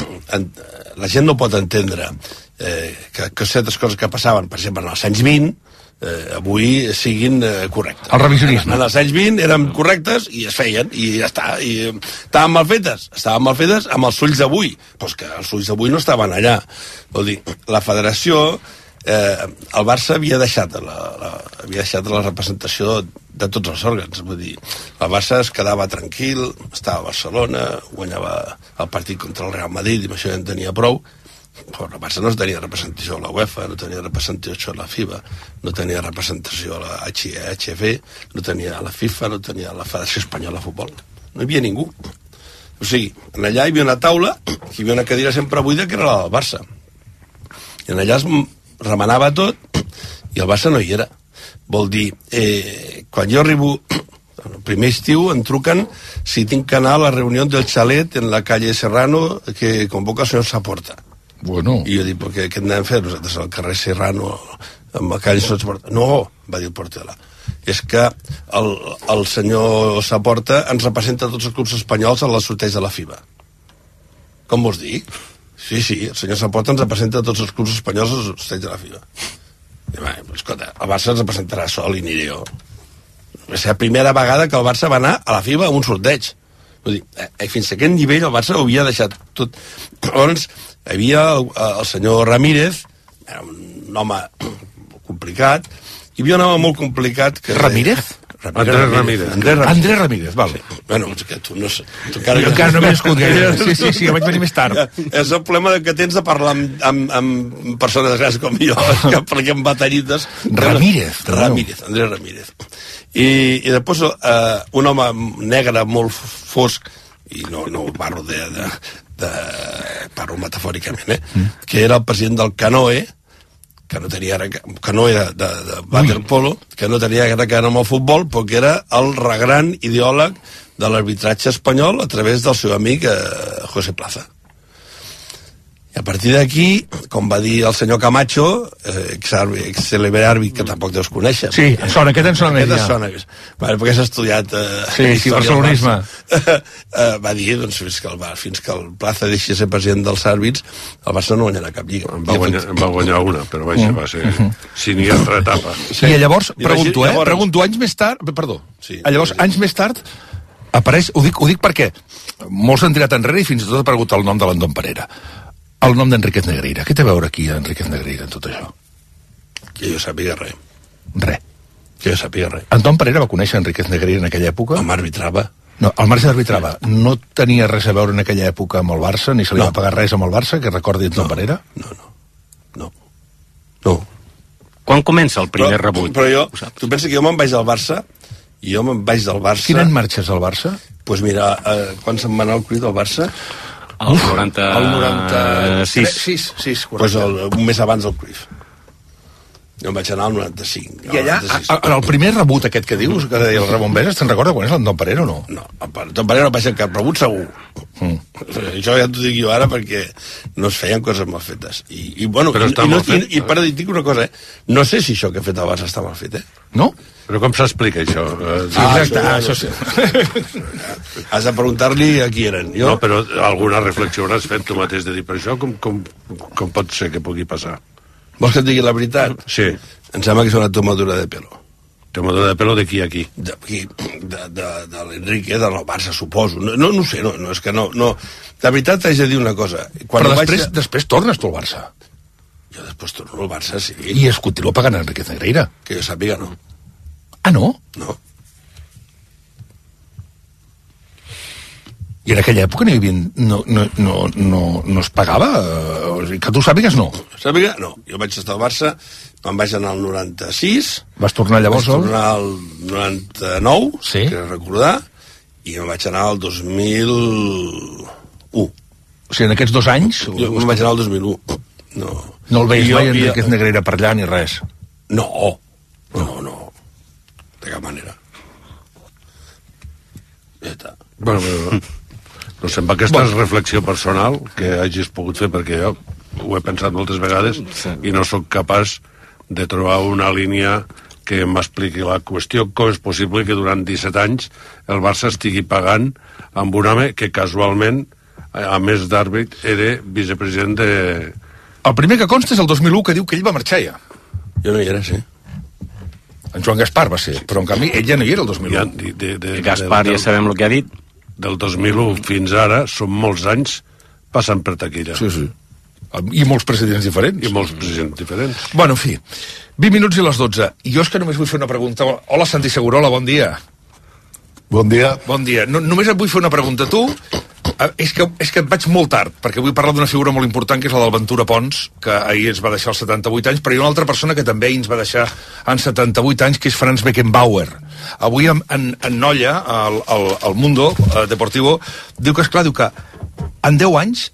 la gent no pot entendre que certes coses que passaven, per exemple, en els anys 20, avui siguin correctes. El revisionisme. En els anys 20 eren correctes i es feien, i ja està. I estaven mal fetes amb els ulls d'avui. Però és que els ulls d'avui no estaven allà. Vol dir, la federació... el Barça havia deixat la representació de tots els òrgans, vull dir, el Barça es quedava tranquil, estava a Barcelona, guanyava el partit contra el Real Madrid i amb això ja en tenia prou, però el Barça no tenia representació a la UEFA, no tenia representació a la FIBA, no tenia representació a la HF, no tenia a la FIFA, no tenia a la Federació Espanyola de Futbol, no hi havia ningú. O sigui, allà hi havia una taula, hi havia una cadira sempre buida que era la del Barça, i allà es remenava tot i el Barça no hi era. Vol dir, quan jo arribo el primer estiu em truquen si tinc que anar a la reunió del xalet en la calle Serrano que convoca el senyor Saporta. Bueno. I jo dic, què hem fet nosaltres al carrer Serrano amb la calle Saporta? No, va dir el Portela, és que el senyor Saporta ens representa tots els clubs espanyols en el sorteig de la FIBA. Com vols dir? Sí, el senyor Saporta ens representa tots els clubs espanyols als sorteig de la FIBA. I va, escolta, el Barça ens representarà sol i aniré jo. Va ser la primera vegada que el Barça va anar a la FIBA a un sorteig. Vull dir, fins a aquest nivell el Barça ho havia deixat tot. Llavors, hi havia el senyor Ramírez, era un home complicat, hi havia un home molt complicat que... Ramírez? Andrés Ramírez, vale. Sí. Bueno, és que tu no... encara no m'he escut gaire. Sí, vaig venir més tard. És el problema que tens de parlar amb persones grans com jo, que parlem baterites. Ramírez, Andrés Ramírez. I després un home negre molt fosc, i no parlo parlo metafòricament, que era el president del Canoe, que no era de waterpolo, que no tenia res a veure amb el futbol, però que era el gran ideòleg de l'arbitratge espanyol a través del seu amic José Plaza. I a partir d'aquí, com va dir el senyor Camacho, ex-celebre àrbit, que tampoc deus conèixer. Sí, aquest en sona més ja. Perquè has estudiat barcelonisme. Va dir, doncs, fins que el Plaza deixi ser president dels àrbits, el Barça no guanyarà cap lliga. Va guanyar una, però vaja, va ser siniestra etapa. I llavors, pregunto, anys més tard, llavors, anys més tard, apareix, ho dic perquè molts s'han tirat enrere i fins i tot ha aparegut el nom de l'Andón Pereira. El nom d'Enríquez Negreira. Què té a veure aquí Enríquez Negreira en tot això? Que jo sàpiga res. Res. Que jo sàpiga res. Antón Pereira va conèixer Enríquez Negreira en aquella època? El arbitrava. No, el marge d'arbitrava. No tenia res a veure en aquella època amb el Barça, ni se li va pagar res amb el Barça, que recordi Antón Pereira? No. Quan comença el primer rebut? Però jo, tu pensa que jo me'n vaig del Barça, Quin any marxes al Barça? Doncs mira, quan se'n va anar el Cruyff del Barça? El 96. Pues un mes abans del Cruyff. Jo em vaig anar al 95. I allà, en el primer rebut aquest que dius, que deia el Ramon Veses, te'n recorda quan és l'Andón Pereira o no? No, l'Andón Pereira no va ser cap rebut segur. Això ja t'ho dic jo ara perquè no es feien coses mal fetes. I per dir una cosa, no sé si això que ha fet el Barça està mal fet, No? Però com s'explica això? Això sí. Has de preguntar-li a qui eren. No, però alguna reflexió has fet tu mateix de dir, per això com pot ser que pugui passar? Vols que et digui la veritat? Sí. Em sembla que és una tomadura de pelo. Tomadura de pelo d'aquí a aquí? De l'Enrique, del Barça, suposo. No ho sé, no, és que no. De veritat haig de dir una cosa. Però després tornes tu al Barça. Jo després torno al Barça, sí. I es continua pagant Enrique Negreira. Que jo sàpiga, no. Ah, no? No. I en aquella època no es pagava? Que tu sàpigues, no? Sàpiga, no. Jo vaig estar al Barça, me'n vaig anar al 96. Vas tornar llavors? Vaig tornar al 99, sí. Que recordar, i me'n vaig anar al 2001. O sigui, en aquests 2 anys? Jo me'n vaig anar al 2001. No el veies mai Enriquez Negreira per allà ni res? No. De cap manera. Ja està. Bueno, no sé, amb aquesta reflexió personal que hagis pogut fer, perquè jo ho he pensat moltes vegades i no sóc capaç de trobar una línia que m'expliqui la qüestió. Com és possible que durant 17 anys el Barça estigui pagant amb un home que casualment, a més d'àrbit, era vicepresident de... El primer que consta és el 2001, que diu que ell va marxar ja. Jo no hi era, sí. En Joan Gaspar va ser, però en canvi ell ja no hi era el 2001. Gaspar ja sabem el que ha dit. Del 2001 fins ara són molts anys passant per taquilla. Sí. I molts presidents diferents. Bueno, en fi, 20 minuts i les 12. I jo és que només vull fer una pregunta. Hola, Santi Segurola, bon dia. Bon dia. Bon dia. Només et vull fer una pregunta a tu. És que et vaig molt tard, perquè vull parlar d'una figura molt important, que és la del Ventura Pons, que ahir ens va deixar als 78 anys, però hi ha una altra persona que també ens va deixar en 78 anys, que és Franz Beckenbauer. Avui en Nolla, al Mundo Deportivo, diu que, esclar, diu que en 10 anys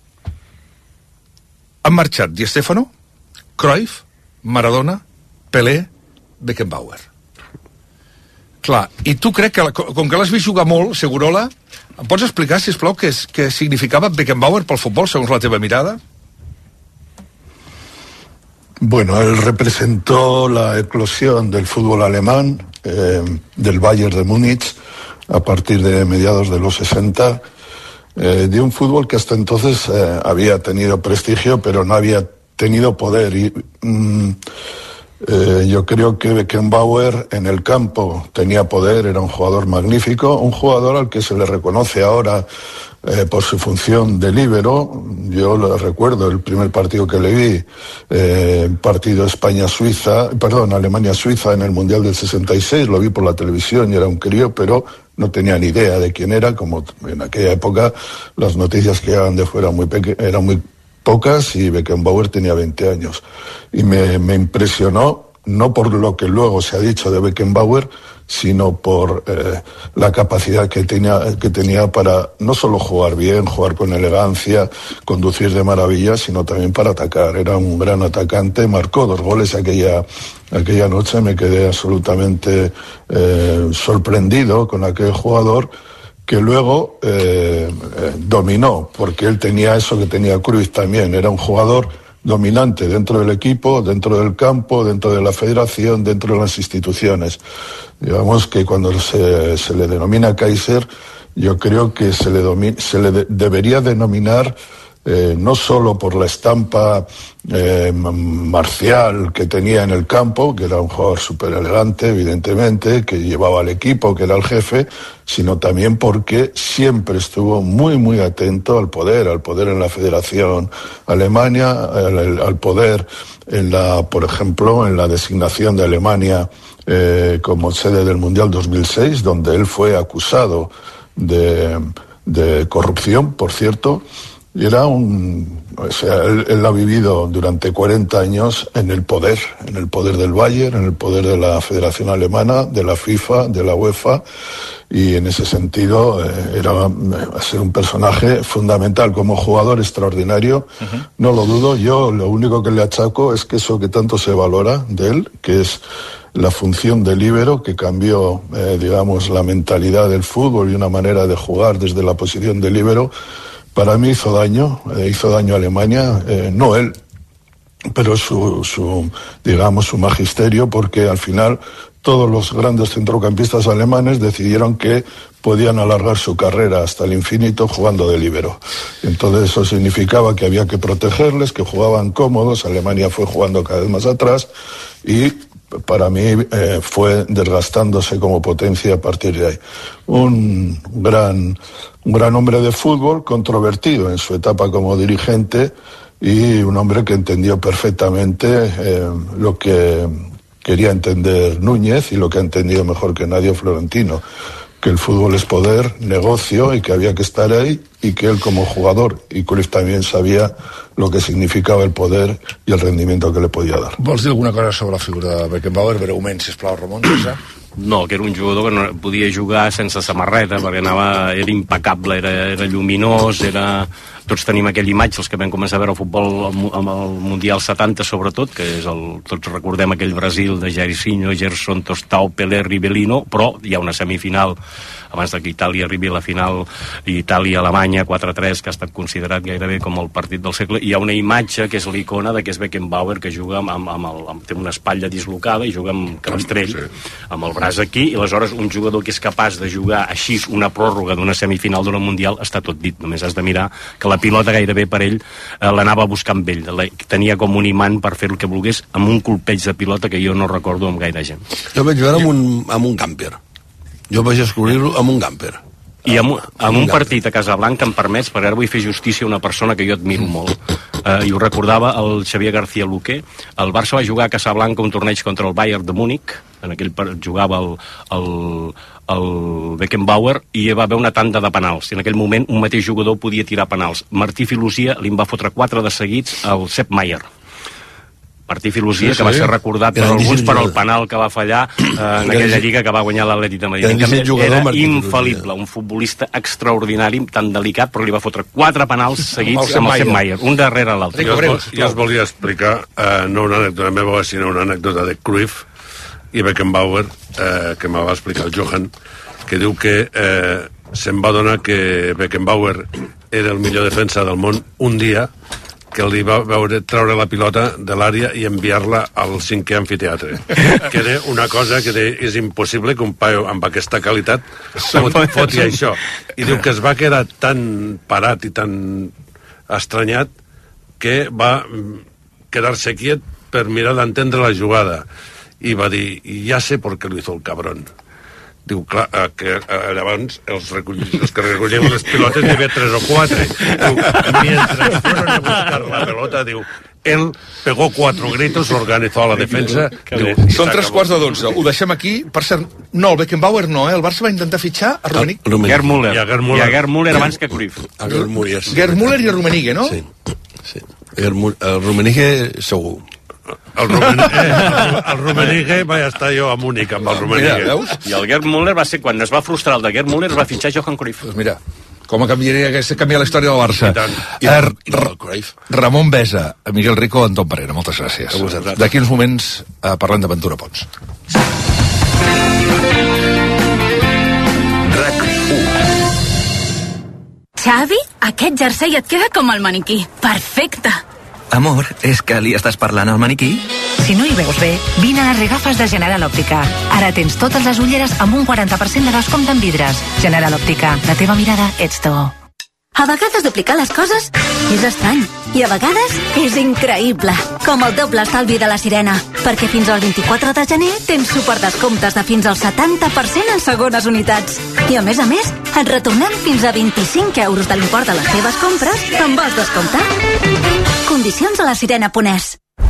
han marxat Di Stéfano, Cruyff, Maradona, Pelé, Beckenbauer. Clar, i tu crec que, com que l'has vist jugar molt, Segurola, em pots explicar, sisplau, què significava Beckenbauer pel futbol, segons la teva mirada? Bueno, él representó la eclosión del fútbol alemán, del Bayern de Múnich, a partir de mediados de los 60, de un fútbol que hasta entonces había tenido prestigio, pero no había tenido poder. Y yo creo que Beckenbauer en el campo tenía poder, era un jugador magnífico, un jugador al que se le reconoce ahora por su función de líbero. Yo lo recuerdo, el primer partido que le vi, partido Alemania-Suiza en el Mundial del 66, lo vi por la televisión y era un crío, pero no tenía ni idea de quién era, como en aquella época las noticias que llegaban de fuera eran muy pocas, y Beckenbauer tenía 20 años. Y me impresionó, no por lo que luego se ha dicho de Beckenbauer, sino por la capacidad que tenía para no solo jugar bien, jugar con elegancia, conducir de maravilla, sino también para atacar. Era un gran atacante, marcó 2 goles aquella noche. Me quedé absolutamente sorprendido con aquel jugador, que luego dominó, porque él tenía eso que tenía Cruyff también. Era un jugador dominante dentro del equipo, dentro del campo, dentro de la federación, dentro de las instituciones. Digamos que cuando se le denomina Kaiser, yo creo que se le debería denominar no solo por la estampa marcial que tenía en el campo, que era un jugador súper elegante, evidentemente, que llevaba al equipo, que era el jefe, sino también porque siempre estuvo muy, muy atento al poder en la Federación Alemania, al poder por ejemplo, en la designación de Alemania como sede del Mundial 2006, donde él fue acusado de corrupción, por cierto. Y era él ha vivido durante 40 años en el poder del Bayern, en el poder de la Federación Alemana, de la FIFA, de la UEFA, y en ese sentido va a ser un personaje fundamental, como jugador extraordinario. No lo dudo. Yo lo único que le achaco es que eso que tanto se valora de él, que es la función de líbero, que cambió, digamos, la mentalidad del fútbol y una manera de jugar desde la posición de líbero, para mí hizo daño a Alemania, no él, pero su magisterio, porque al final todos los grandes centrocampistas alemanes decidieron que podían alargar su carrera hasta el infinito jugando de líbero. Entonces eso significaba que había que protegerles, que jugaban cómodos. Alemania fue jugando cada vez más atrás y para mí fue desgastándose como potencia a partir de ahí. Un gran hombre de fútbol, controvertido en su etapa como dirigente, y un hombre que entendió perfectamente lo que quería entender Núñez y lo que ha entendido mejor que nadie Florentino, que el fútbol es poder, negocio, y que había que estar ahí, y que él como jugador, y Cruyff también sabía lo que significava el poder i el rendiment que li podia dar. Vols dir alguna cosa sobre la figura de Beckenbauer, breument, sisplau, Ramon? No, que era un jugador que no podia jugar sense samarreta, perquè era impecable, era lluminós, tots tenim aquella imatge, els que vam començar a veure el futbol amb el Mundial 70 sobretot, que és tots recordem aquell Brasil de Jairzinho, Gerson, Tostao, Pelé, Rivellino, però hi ha una semifinal abans que Itàlia arribi a la final, Itàlia-Alemanya 4-3, que ha estat considerat gairebé com el partit del segle. Hi ha una imatge que és l'icona de que és Beckenbauer, que juga té una espatlla dislocada i juga amb cabestrell, amb el braç aquí, i aleshores un jugador que és capaç de jugar així una pròrroga d'una semifinal d'una Mundial està tot dit. Només has de mirar que la pilota gairebé per ell l'anava a buscar amb ell, tenia com un imant per fer el que volgués, amb un colpeig de pilota que jo no recordo amb gaire gent. Jo vaig veure amb un camper. Jo vaig descobrir-lo amb un camper. I amb un partit a Casablanca em permets, perquè ara vull fer justícia a una persona que jo admiro molt, i ho recordava el Xavier García Luque. El Barça va jugar a Casablanca un torneig contra el Bayern de Múnich, en aquell jugava el Beckenbauer, i hi va haver una tanda de penals, i en aquell moment un mateix jugador podia tirar penals. Martí Filosia li en va fotre 4 de seguits al Sepp Maier. Martí Filosia, que va ser recordat per alguns per el penal que va fallar en aquella lliga que va guanyar l'Atlètic de Madrid. Era infal·lible, un futbolista extraordinari, tan delicat, però li va fotre 4 penals seguits amb el Sepp Maier, un darrere l'altre. Jo us volia explicar, no una anècdota meva, sinó una anècdota de Cruyff i Beckenbauer, que me va explicar el Johan, que diu que se'n va donar que Beckenbauer era el millor defensa del món un dia, que li va veure treure la pilota de l'àrea i enviar-la al 5è amfiteatre. Que era una cosa que és impossible que un paio amb aquesta qualitat foti això. I diu que es va quedar tan parat i tan estranyat que va quedar-se quiet per mirar d'entendre la jugada. I va dir, ja sé por qué lo hizo el cabrón. Diu, clar, que llavors els que recollien les pilotes n'hi havia 3 o 4. Diu, mientras fueron a buscar la pelota, diu, él pegó 4 gritos, organizó la defensa. Diu, són 3:15. Ho deixem aquí. Per cert, no, el Beckenbauer no, el Barça va intentar fitxar a Rummenigge. Gerd Müller. I a Gerd Müller abans que Cruyff. Gerd Müller i a Rummenigge, no? Sí. El Rummenigge segur. El Rummenigge vaig estar jo a Múnich amb el Rummenigge. I el Gerd Müller va ser, quan es va frustrar el de Gerd Müller, va fitxar Johan Cruyff. Doncs mira, com canviaria la història del Barça. Ramon Besa, Miguel Rico, Anton Parera, moltes gràcies. D'aquí uns moments parlem d'Aventura Pons. Xavi, aquest jersei et queda com el maniquí. Perfecte. Amor, és que li estàs parlant al maniquí? Si no hi veus bé, vine a les regafes de General Òptica. Ara tens totes les ulleres amb un 40% de descompte en vidres. General Òptica, la teva mirada ets tu. A vegades duplicar les coses és estrany i a vegades és increïble, com el doble estalvi de la Sirena, perquè fins al 24 de gener tens superdescomptes de fins al 70% en segones unitats. I a més, et retornem fins a 25 euros de l'import de les teves compres amb vols descomptar. Condicions a la Sirena.es.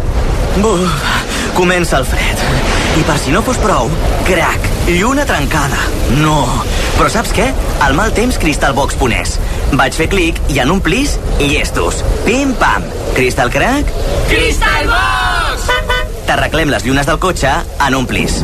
Comença el fred. I per si no fos prou, crac, lluna trencada. No. Però saps què? Al mal temps Crystalbox.es. Vaig fer clic i en un plis, llestos. Pim-pam. Crystal crack? Crystalbox! T'arreglem les llunes del cotxe en un plis.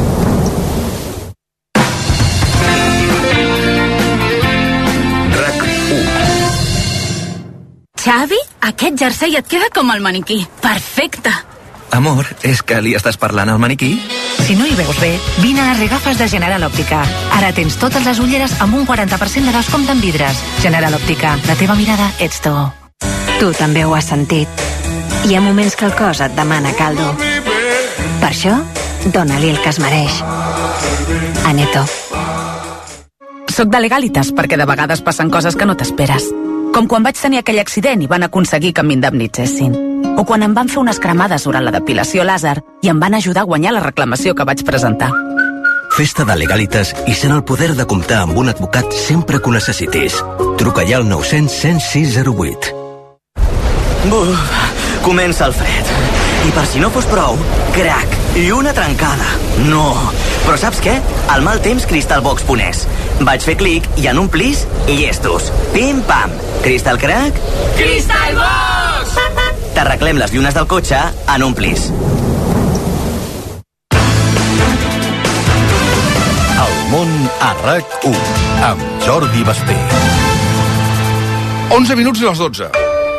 Xavi, aquest jersei et queda com el maniquí. Perfecte. Amor, és que li estàs parlant al maniquí? Si no hi veus bé, vine a les regafes de General Òptica. Ara tens totes les ulleres amb un 40% de descompte en vidres. General Òptica, la teva mirada ets tu. Tu també ho has sentit. Hi ha moments que el cos et demana caldo. Per això, dona-li el que es mereix. Aneto. Soc de Legalitas perquè de vegades passen coses que no t'esperes. Com quan vaig tenir aquell accident i van aconseguir que m'indemnitzessin. O quan em van fer unes cremades durant la depilació làser i em van ajudar a guanyar la reclamació que vaig presentar. Festa de Legalitas i sent el poder de comptar amb un advocat sempre que ho necessitis. Truca ja al 900 106 08. Buf, comença el fred. I per si no fos prou, crac, lluna trencada. No, però saps què? Al mal temps Crystalbox.es. Vaig fer clic i en un plis, llestos. Pim-pam. Crystal crack? Crystalbox! T'arreglem les llunes del cotxe en un plis. El món a RAC1 amb Jordi Basté. 11 minuts i les 12.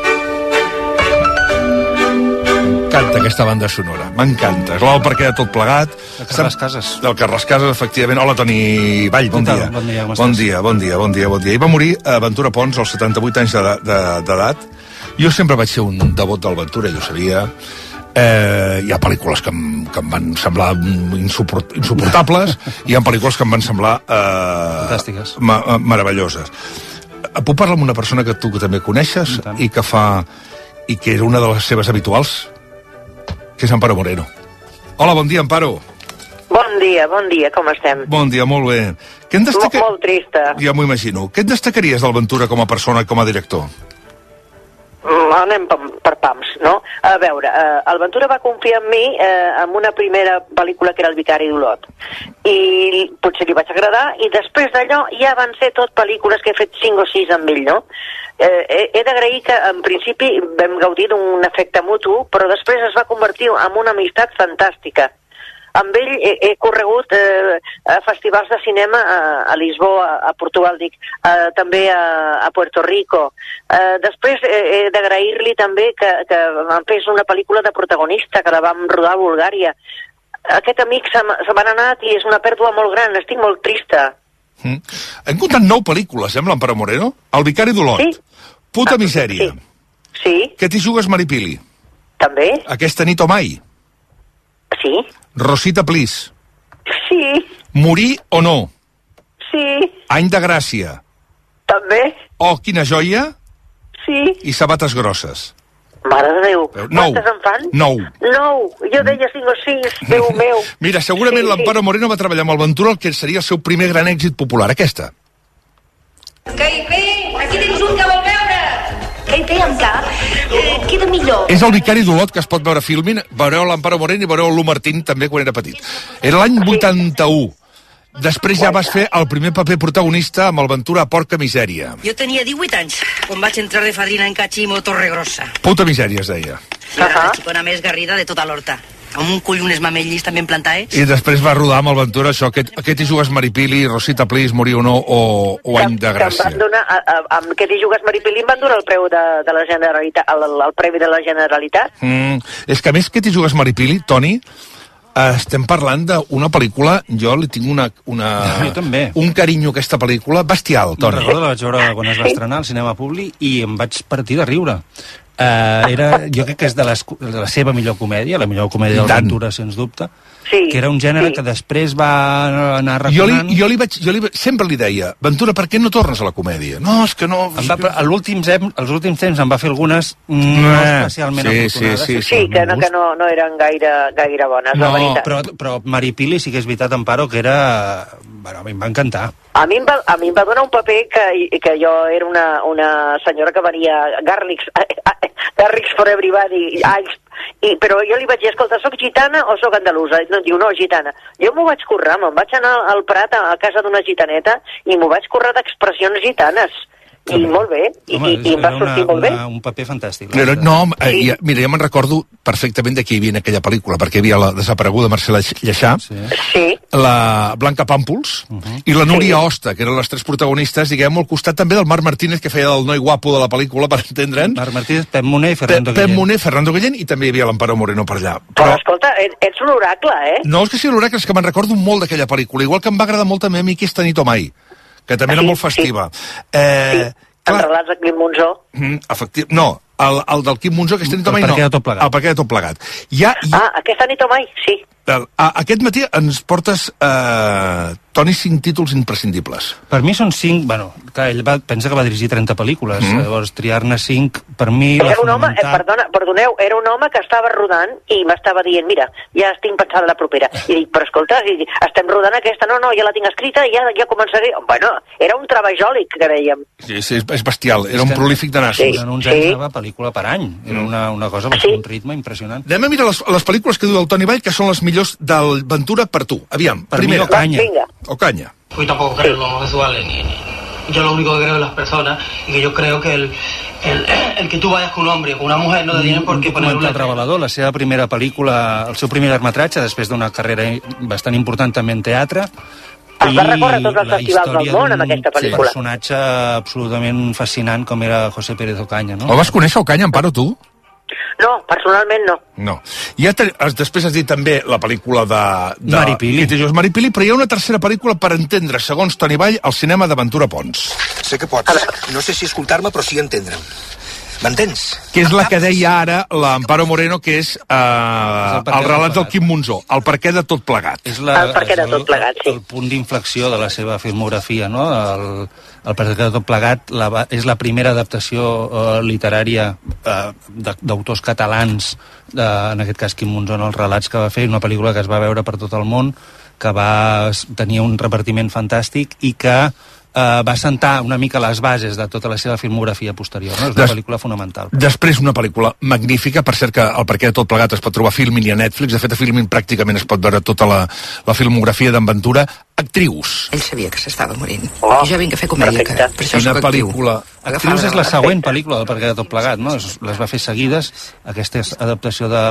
M'encanta aquesta banda sonora, m'encanta. És el perquè de tot plegat. El Carles Cases. Del Carles Cases, efectivament. Hola, Toni Vall, bon dia. Bon dia, com estàs? Bon dia. Ahir va morir Ventura Pons, als 78 anys d'edat. Jo sempre vaig ser un devot del Ventura, jo sabia. Hi ha pel·lícules que em van semblar insuportables i hi ha pel·lícules que em van semblar fantàstiques, meravelloses. Puc parlar amb una persona que tu també coneixes i que era una de les seves habituals, que és Amparo Moreno. Hola, bon dia, Amparo. Bon dia, com estem? Bon dia, molt bé. Molt trista. Ja m'ho imagino. Què et destacaries del Ventura com a persona i com a director? Anem per pams, no? A veure, el Ventura va confiar en mi amb una primera pel·lícula que era El vicari d'Olot. I potser li vaig agradar, i després d'allò ja van ser tot pel·lícules que he fet 5 o 6 amb ell, no? He d'agrair que en principi vam gaudir d'un efecte mutu, però després es va convertir en una amistat fantàstica. Amb ell he corregut a festivals de cinema a Lisboa, a Portugal, també a Puerto Rico. Després he d'agrair-li també que em fes una pel·lícula de protagonista, que la vam rodar a Bulgària. Aquest amic se m'ha anat i és una pèrdua molt gran, estic molt trista. Hem comptat 9 pel·lícules, amb l'Amparo Moreno. El vicari d'Olot. Sí. Puta misèria. Sí. Que t'hi jugues, Maripili? També. Aquesta nit o mai? Sí. Rosita Plis. Sí. Morir o no? Sí. Any de gràcia. També. Oh, quina joia. Sí. I sabates grosses. Mare de Déu. Quantes en fan? 9. 9. Jo deia 5 o 6, Déu meu. Mira, segurament l'Amparo Moreno va treballar amb el Ventura el que seria el seu primer gran èxit popular, aquesta. Caipé, aquí tens un que vol veure. Caipé amb cap, queda millor. És el vicari d'Olot, que es pot veure filmin. Veureu l'Amparo Moreno i veureu l'U Martín també quan era petit. Era l'any 81. Després ja vas fer el primer paper protagonista amb el Ventura a Porca Misèria. Jo tenia 18 anys, quan vaig entrar de fadrina en Cachimo Torregrossa. Puta misèria, es deia. I era la xicona més garrida de tota l'horta. Amb un collones mamellis també en plantaets. I després va rodar amb el Ventura això, aquest hi jugues Maripili, Rosita Plis, Morir o no, o Any de gràcia. Amb aquest hi jugues Maripili em van donar el preu de la Generalitat, el premi de la Generalitat. És que a més que t'hi jugues Maripili, Toni, estem parlant d'una pel·lícula, jo li tinc un carinyo a aquesta pel·lícula bestial, Toni. Recordo, la vaig veure quan es va estrenar al cinema públic i em vaig partir de riure. Jo crec que és de la seva millor comèdia, la millor comèdia de l'Aventura, sens dubte, que era un gènere que després va anar reconant. Jo sempre li deia, Ventura, per què no tornes a la comèdia? No, és que no... Els últims temps em va fer algunes no especialment afortunades. Sí, que no eren gaire bones, la veritat. Però Maripili sí que és veritat, Amparo, que era... Bueno, a mi em va encantar. A mi em va donar un paper que jo era una senyora que venia Garlics for everybody, però jo li vaig dir, escolta, soc gitana o soc andalusa? Diu, no, gitana. Jo m'ho vaig currar, me'n vaig anar al Prat a casa d'una gitaneta i m'ho vaig currar d'expressions gitanes. I molt bé, i em va sortir molt bé. Un paper fantàstic. No, mira, ja me'n recordo perfectament de qui hi havia en aquella pel·lícula, perquè hi havia la desapareguda Marcela Lleixà, la Blanca Pàmpols i la Núria Hosta, que eren les tres protagonistes, diguem, al costat també del Marc Martínez, que feia del noi guapo de la pel·lícula, per entendre'n. Marc Martínez, Pep Moner i Fernando Guillén. Pep Moner, Fernando Guillén, i també hi havia l'Amparo Moreno per allà. Però escolta, ets un oracle, No, és que sí, l'oracle, és que me'n recordo molt d'aquella pel·lícula, igual que em va agradar molt també a mi Aquesta nit o mai, que també era molt festiva. En relats de Quim Monzó. No, el del Quim Monzó, Aquesta nit o mai, no. El perquè de tot plegat. Aquesta nit o mai, sí. Aquest matí ens portes, Toni, 5 títols imprescindibles. Per mi són 5, clar, ell pensa que va dirigir 30 pel·lícules, llavors triar-ne 5, per mi... Era un home, perdoneu, era un home que estava rodant i m'estava dient, mira, ja estic pensant en la propera. I dic, però escolta, estem rodant aquesta, no, ja la tinc escrita, ja començaré... Bueno, era un treballòlic, que dèiem. Sí, és bestial, era un prolífic de nassos. En uns anys anava pel·lícula per any, era una cosa, un ritme impressionant. Anem a mirar les pel·lícules que diu el Toni Vall, que són les millors del Ventura per tu. Aviam, primera. Ocaña. Yo tampoco creo en los homosexuales, yo lo único que creo en las personas, y que yo creo que el que tu vayas con un hombre o con una mujer no te tienen por qué poner una... Revelador, la seva primera pel·lícula, el seu primer llargmetratge, després d'una carrera bastant important també en teatre. Es va recórrer tots els festivals del món amb aquesta pel·lícula. Un personatge absolutament fascinant com era José Pérez Ocaña, no? El vas conèixer, Ocaña, Amparo, tu? No, personalment no. No. Després has dit també la pel·lícula de Maripili. Maripili, però hi ha una tercera pel·lícula per entendre, segons Toni Vall, el cinema de Ventura Pons. Sé que pots. No sé si escoltar-me, però sí entendre'm. M'entens? Que és la que deia ara l'Amparo Moreno, que és el relat del Quim Monzó, el perquè de tot plegat. El perquè de tot plegat, sí. El punt d'inflexió de la seva filmografia, no? El perquè de tot plegat és la primera adaptació literària d'autors catalans, en aquest cas Quim Monzó, els relats que va fer, una pel·lícula que es va veure per tot el món, que va tenir un repartiment fantàstic i que va sentar una mica les bases de tota la seva filmografia posterior, no? És una pel·lícula fonamental. Després una pel·lícula magnífica, per cert que el perquè de tot plegat es pot trobar a Filmin i a Netflix, de fet a Filmin pràcticament es pot veure tota la filmografia d'en Ventura. Actrius. Ell sabia que s'estava morint. I jo vinc a fer comèdia, que per això soc actriu. Actrius és la següent pel·lícula del perquè de tot plegat, no? Les va fer seguides, aquesta és adaptació de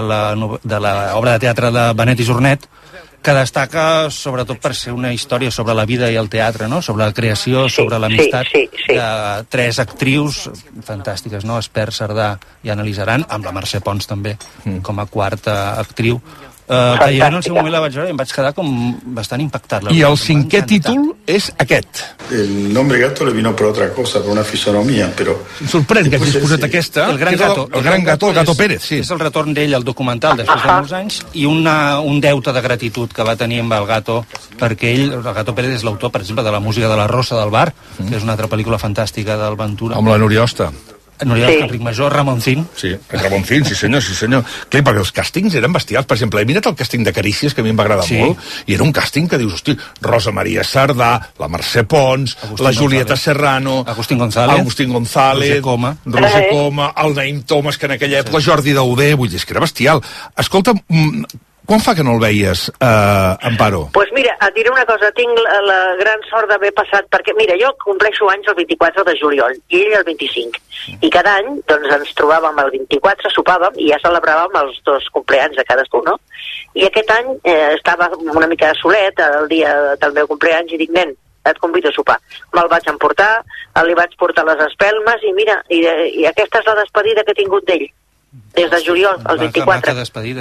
l'obra de teatre de Benet i Jornet, que destaca sobretot per ser una història sobre la vida i el teatre, no? Sobre la creació, sobre l'amistat de 3 actrius fantàstiques, no? Esper, Cerdà i Anna Lizaran, amb la Mercè Pons també, com a quarta actriu. Que jo en el seu moment la vaig veure i em vaig quedar com bastant impactat. I el 5è títol és aquest. El nombre gato le vino por otra cosa, por una fisonomía, però... Em sorprèn que hagis posat aquesta. El gran gato. El Gato Pérez, sí. És el retorn d'ell al documental després de molts anys i un deute de gratitud que va tenir amb el Gato, perquè el Gato Pérez és l'autor, per exemple, de la música de la Rosa del Bar, que és una altra pel·lícula fantàstica del Ventura. Amb la Núria Hosta. Enric Major, Ramoncín. Sí, Ramoncín, sí senyor. Clar, perquè els càstings eren bestials. Per exemple, he mirat el càsting de Carícies, que a mi em va agradar molt, i era un càsting que dius, hosti, Rosa Maria Sardà, la Mercè Pons, la Julieta Serrano, Agustín González, Roger Coma, el Naim Thomas, que en aquella època, Jordi Dauder, vull dir, és que era bestial. Escolta, quan fa que no el veies, Amparo? Doncs mira, et diré una cosa, tinc la gran sort d'haver passat, perquè mira, jo compleixo anys el 24 de juliol i ell el 25, i cada any doncs ens trobàvem el 24, sopàvem i ja celebràvem els 2 compleanys de cadascú, no? I aquest any estava una mica solet el dia del meu compleanys i dic, nen, et convido a sopar. Me'l vaig emportar, li vaig portar les espelmes i mira, i aquesta és la despedida que he tingut d'ell. Des de juliol, el 24.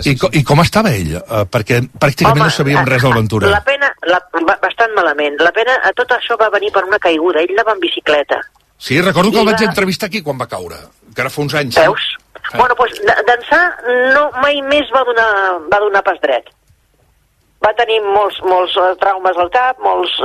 I com estava ell? Perquè pràcticament no sabíem res del Ventura. La pena, bastant malament. La pena, tot això va venir per una caiguda. Ell anava en bicicleta. Sí, recordo que el vaig entrevistar aquí quan va caure, que ara fa uns anys. Veus? Bueno, doncs d'ençà mai més va donar pas dret. Va tenir molts traumes al cap,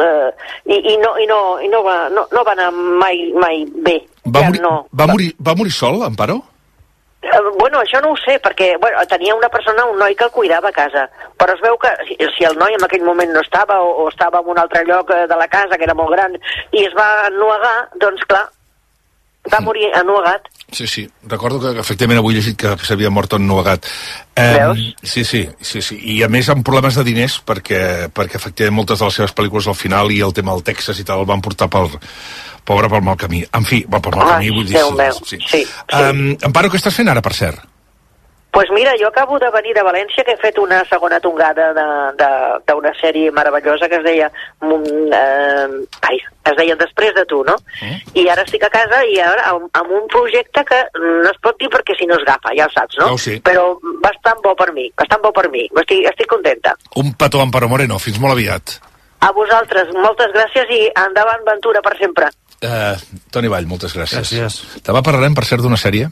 i no va anar mai bé. Va morir sol, Amparo? Bueno, això no ho sé, perquè tenia un noi que el cuidava a casa, però es veu que si el noi en aquell moment no estava o estava en un altre lloc de la casa que era molt gran i es va ennuegar, doncs clar, va morir ennuegat. Sí. Recordo que efectivament avui he llegit que s'havia mort ennuegat. Veus? Sí. I a més amb problemes de diners, perquè efectivament moltes de les seves pel·lícules al final i el tema del Texas i tal el van portar pel mal camí. En fi, pel mal camí, vull dir... Sí. Amparo, què estàs fent ara, per cert? Pues mira, jo acabo de venir de València, que he fet una segona tongada d'una sèrie meravellosa que es deia Després de tu, no? I ara estic a casa i ara amb un projecte que no es pot dir perquè si no es agafa, ja ho saps, no? Sí. Però bastant bo per mi. Estic contenta. Un petó, Amparo Moreno, fins molt aviat. A vosaltres, moltes gràcies i endavant Ventura per sempre. Toni Vall, moltes gràcies. Gràcies. Demà parlarem, per cert, d'una sèrie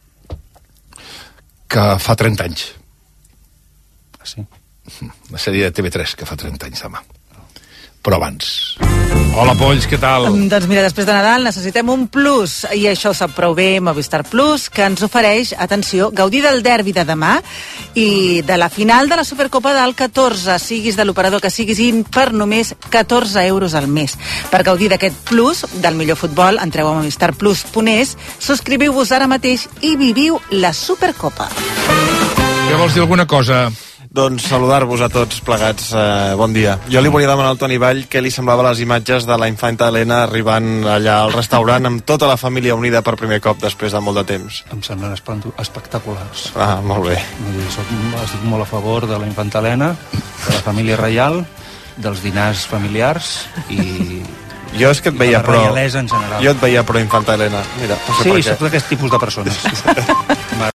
que fa 30 anys. Sí. La sèrie de TV3 que fa 30 anys demà. Però abans. Hola, Polls, què tal? Doncs mira, després de Nadal necessitem un plus, i això ho sap prou bé Movistar Plus, que ens ofereix, atenció, gaudir del derbi de demà i de la final de la Supercopa del 14, siguis de l'operador que siguis, per només 14 euros al mes. Per gaudir d'aquest plus, del millor futbol, entreu a movistarplus.es, subscriviu-vos ara mateix i viviu la Supercopa. Què vols dir alguna cosa? Doncs saludar-vos a tots plegats, bon dia. Jo li volia demanar al Toni Vall què li semblava les imatges de la infanta Helena arribant allà al restaurant amb tota la família unida per primer cop després de molt de temps. Em semblen espectaculars. Ah, molt bé. Estic molt a favor de la infanta Helena, de la família reial, dels dinars familiars i... Jo és que et veia reialesa en general. Jo et veia pro infanta Helena. Mira, no sé sí, soc d'aquest tipus de persones.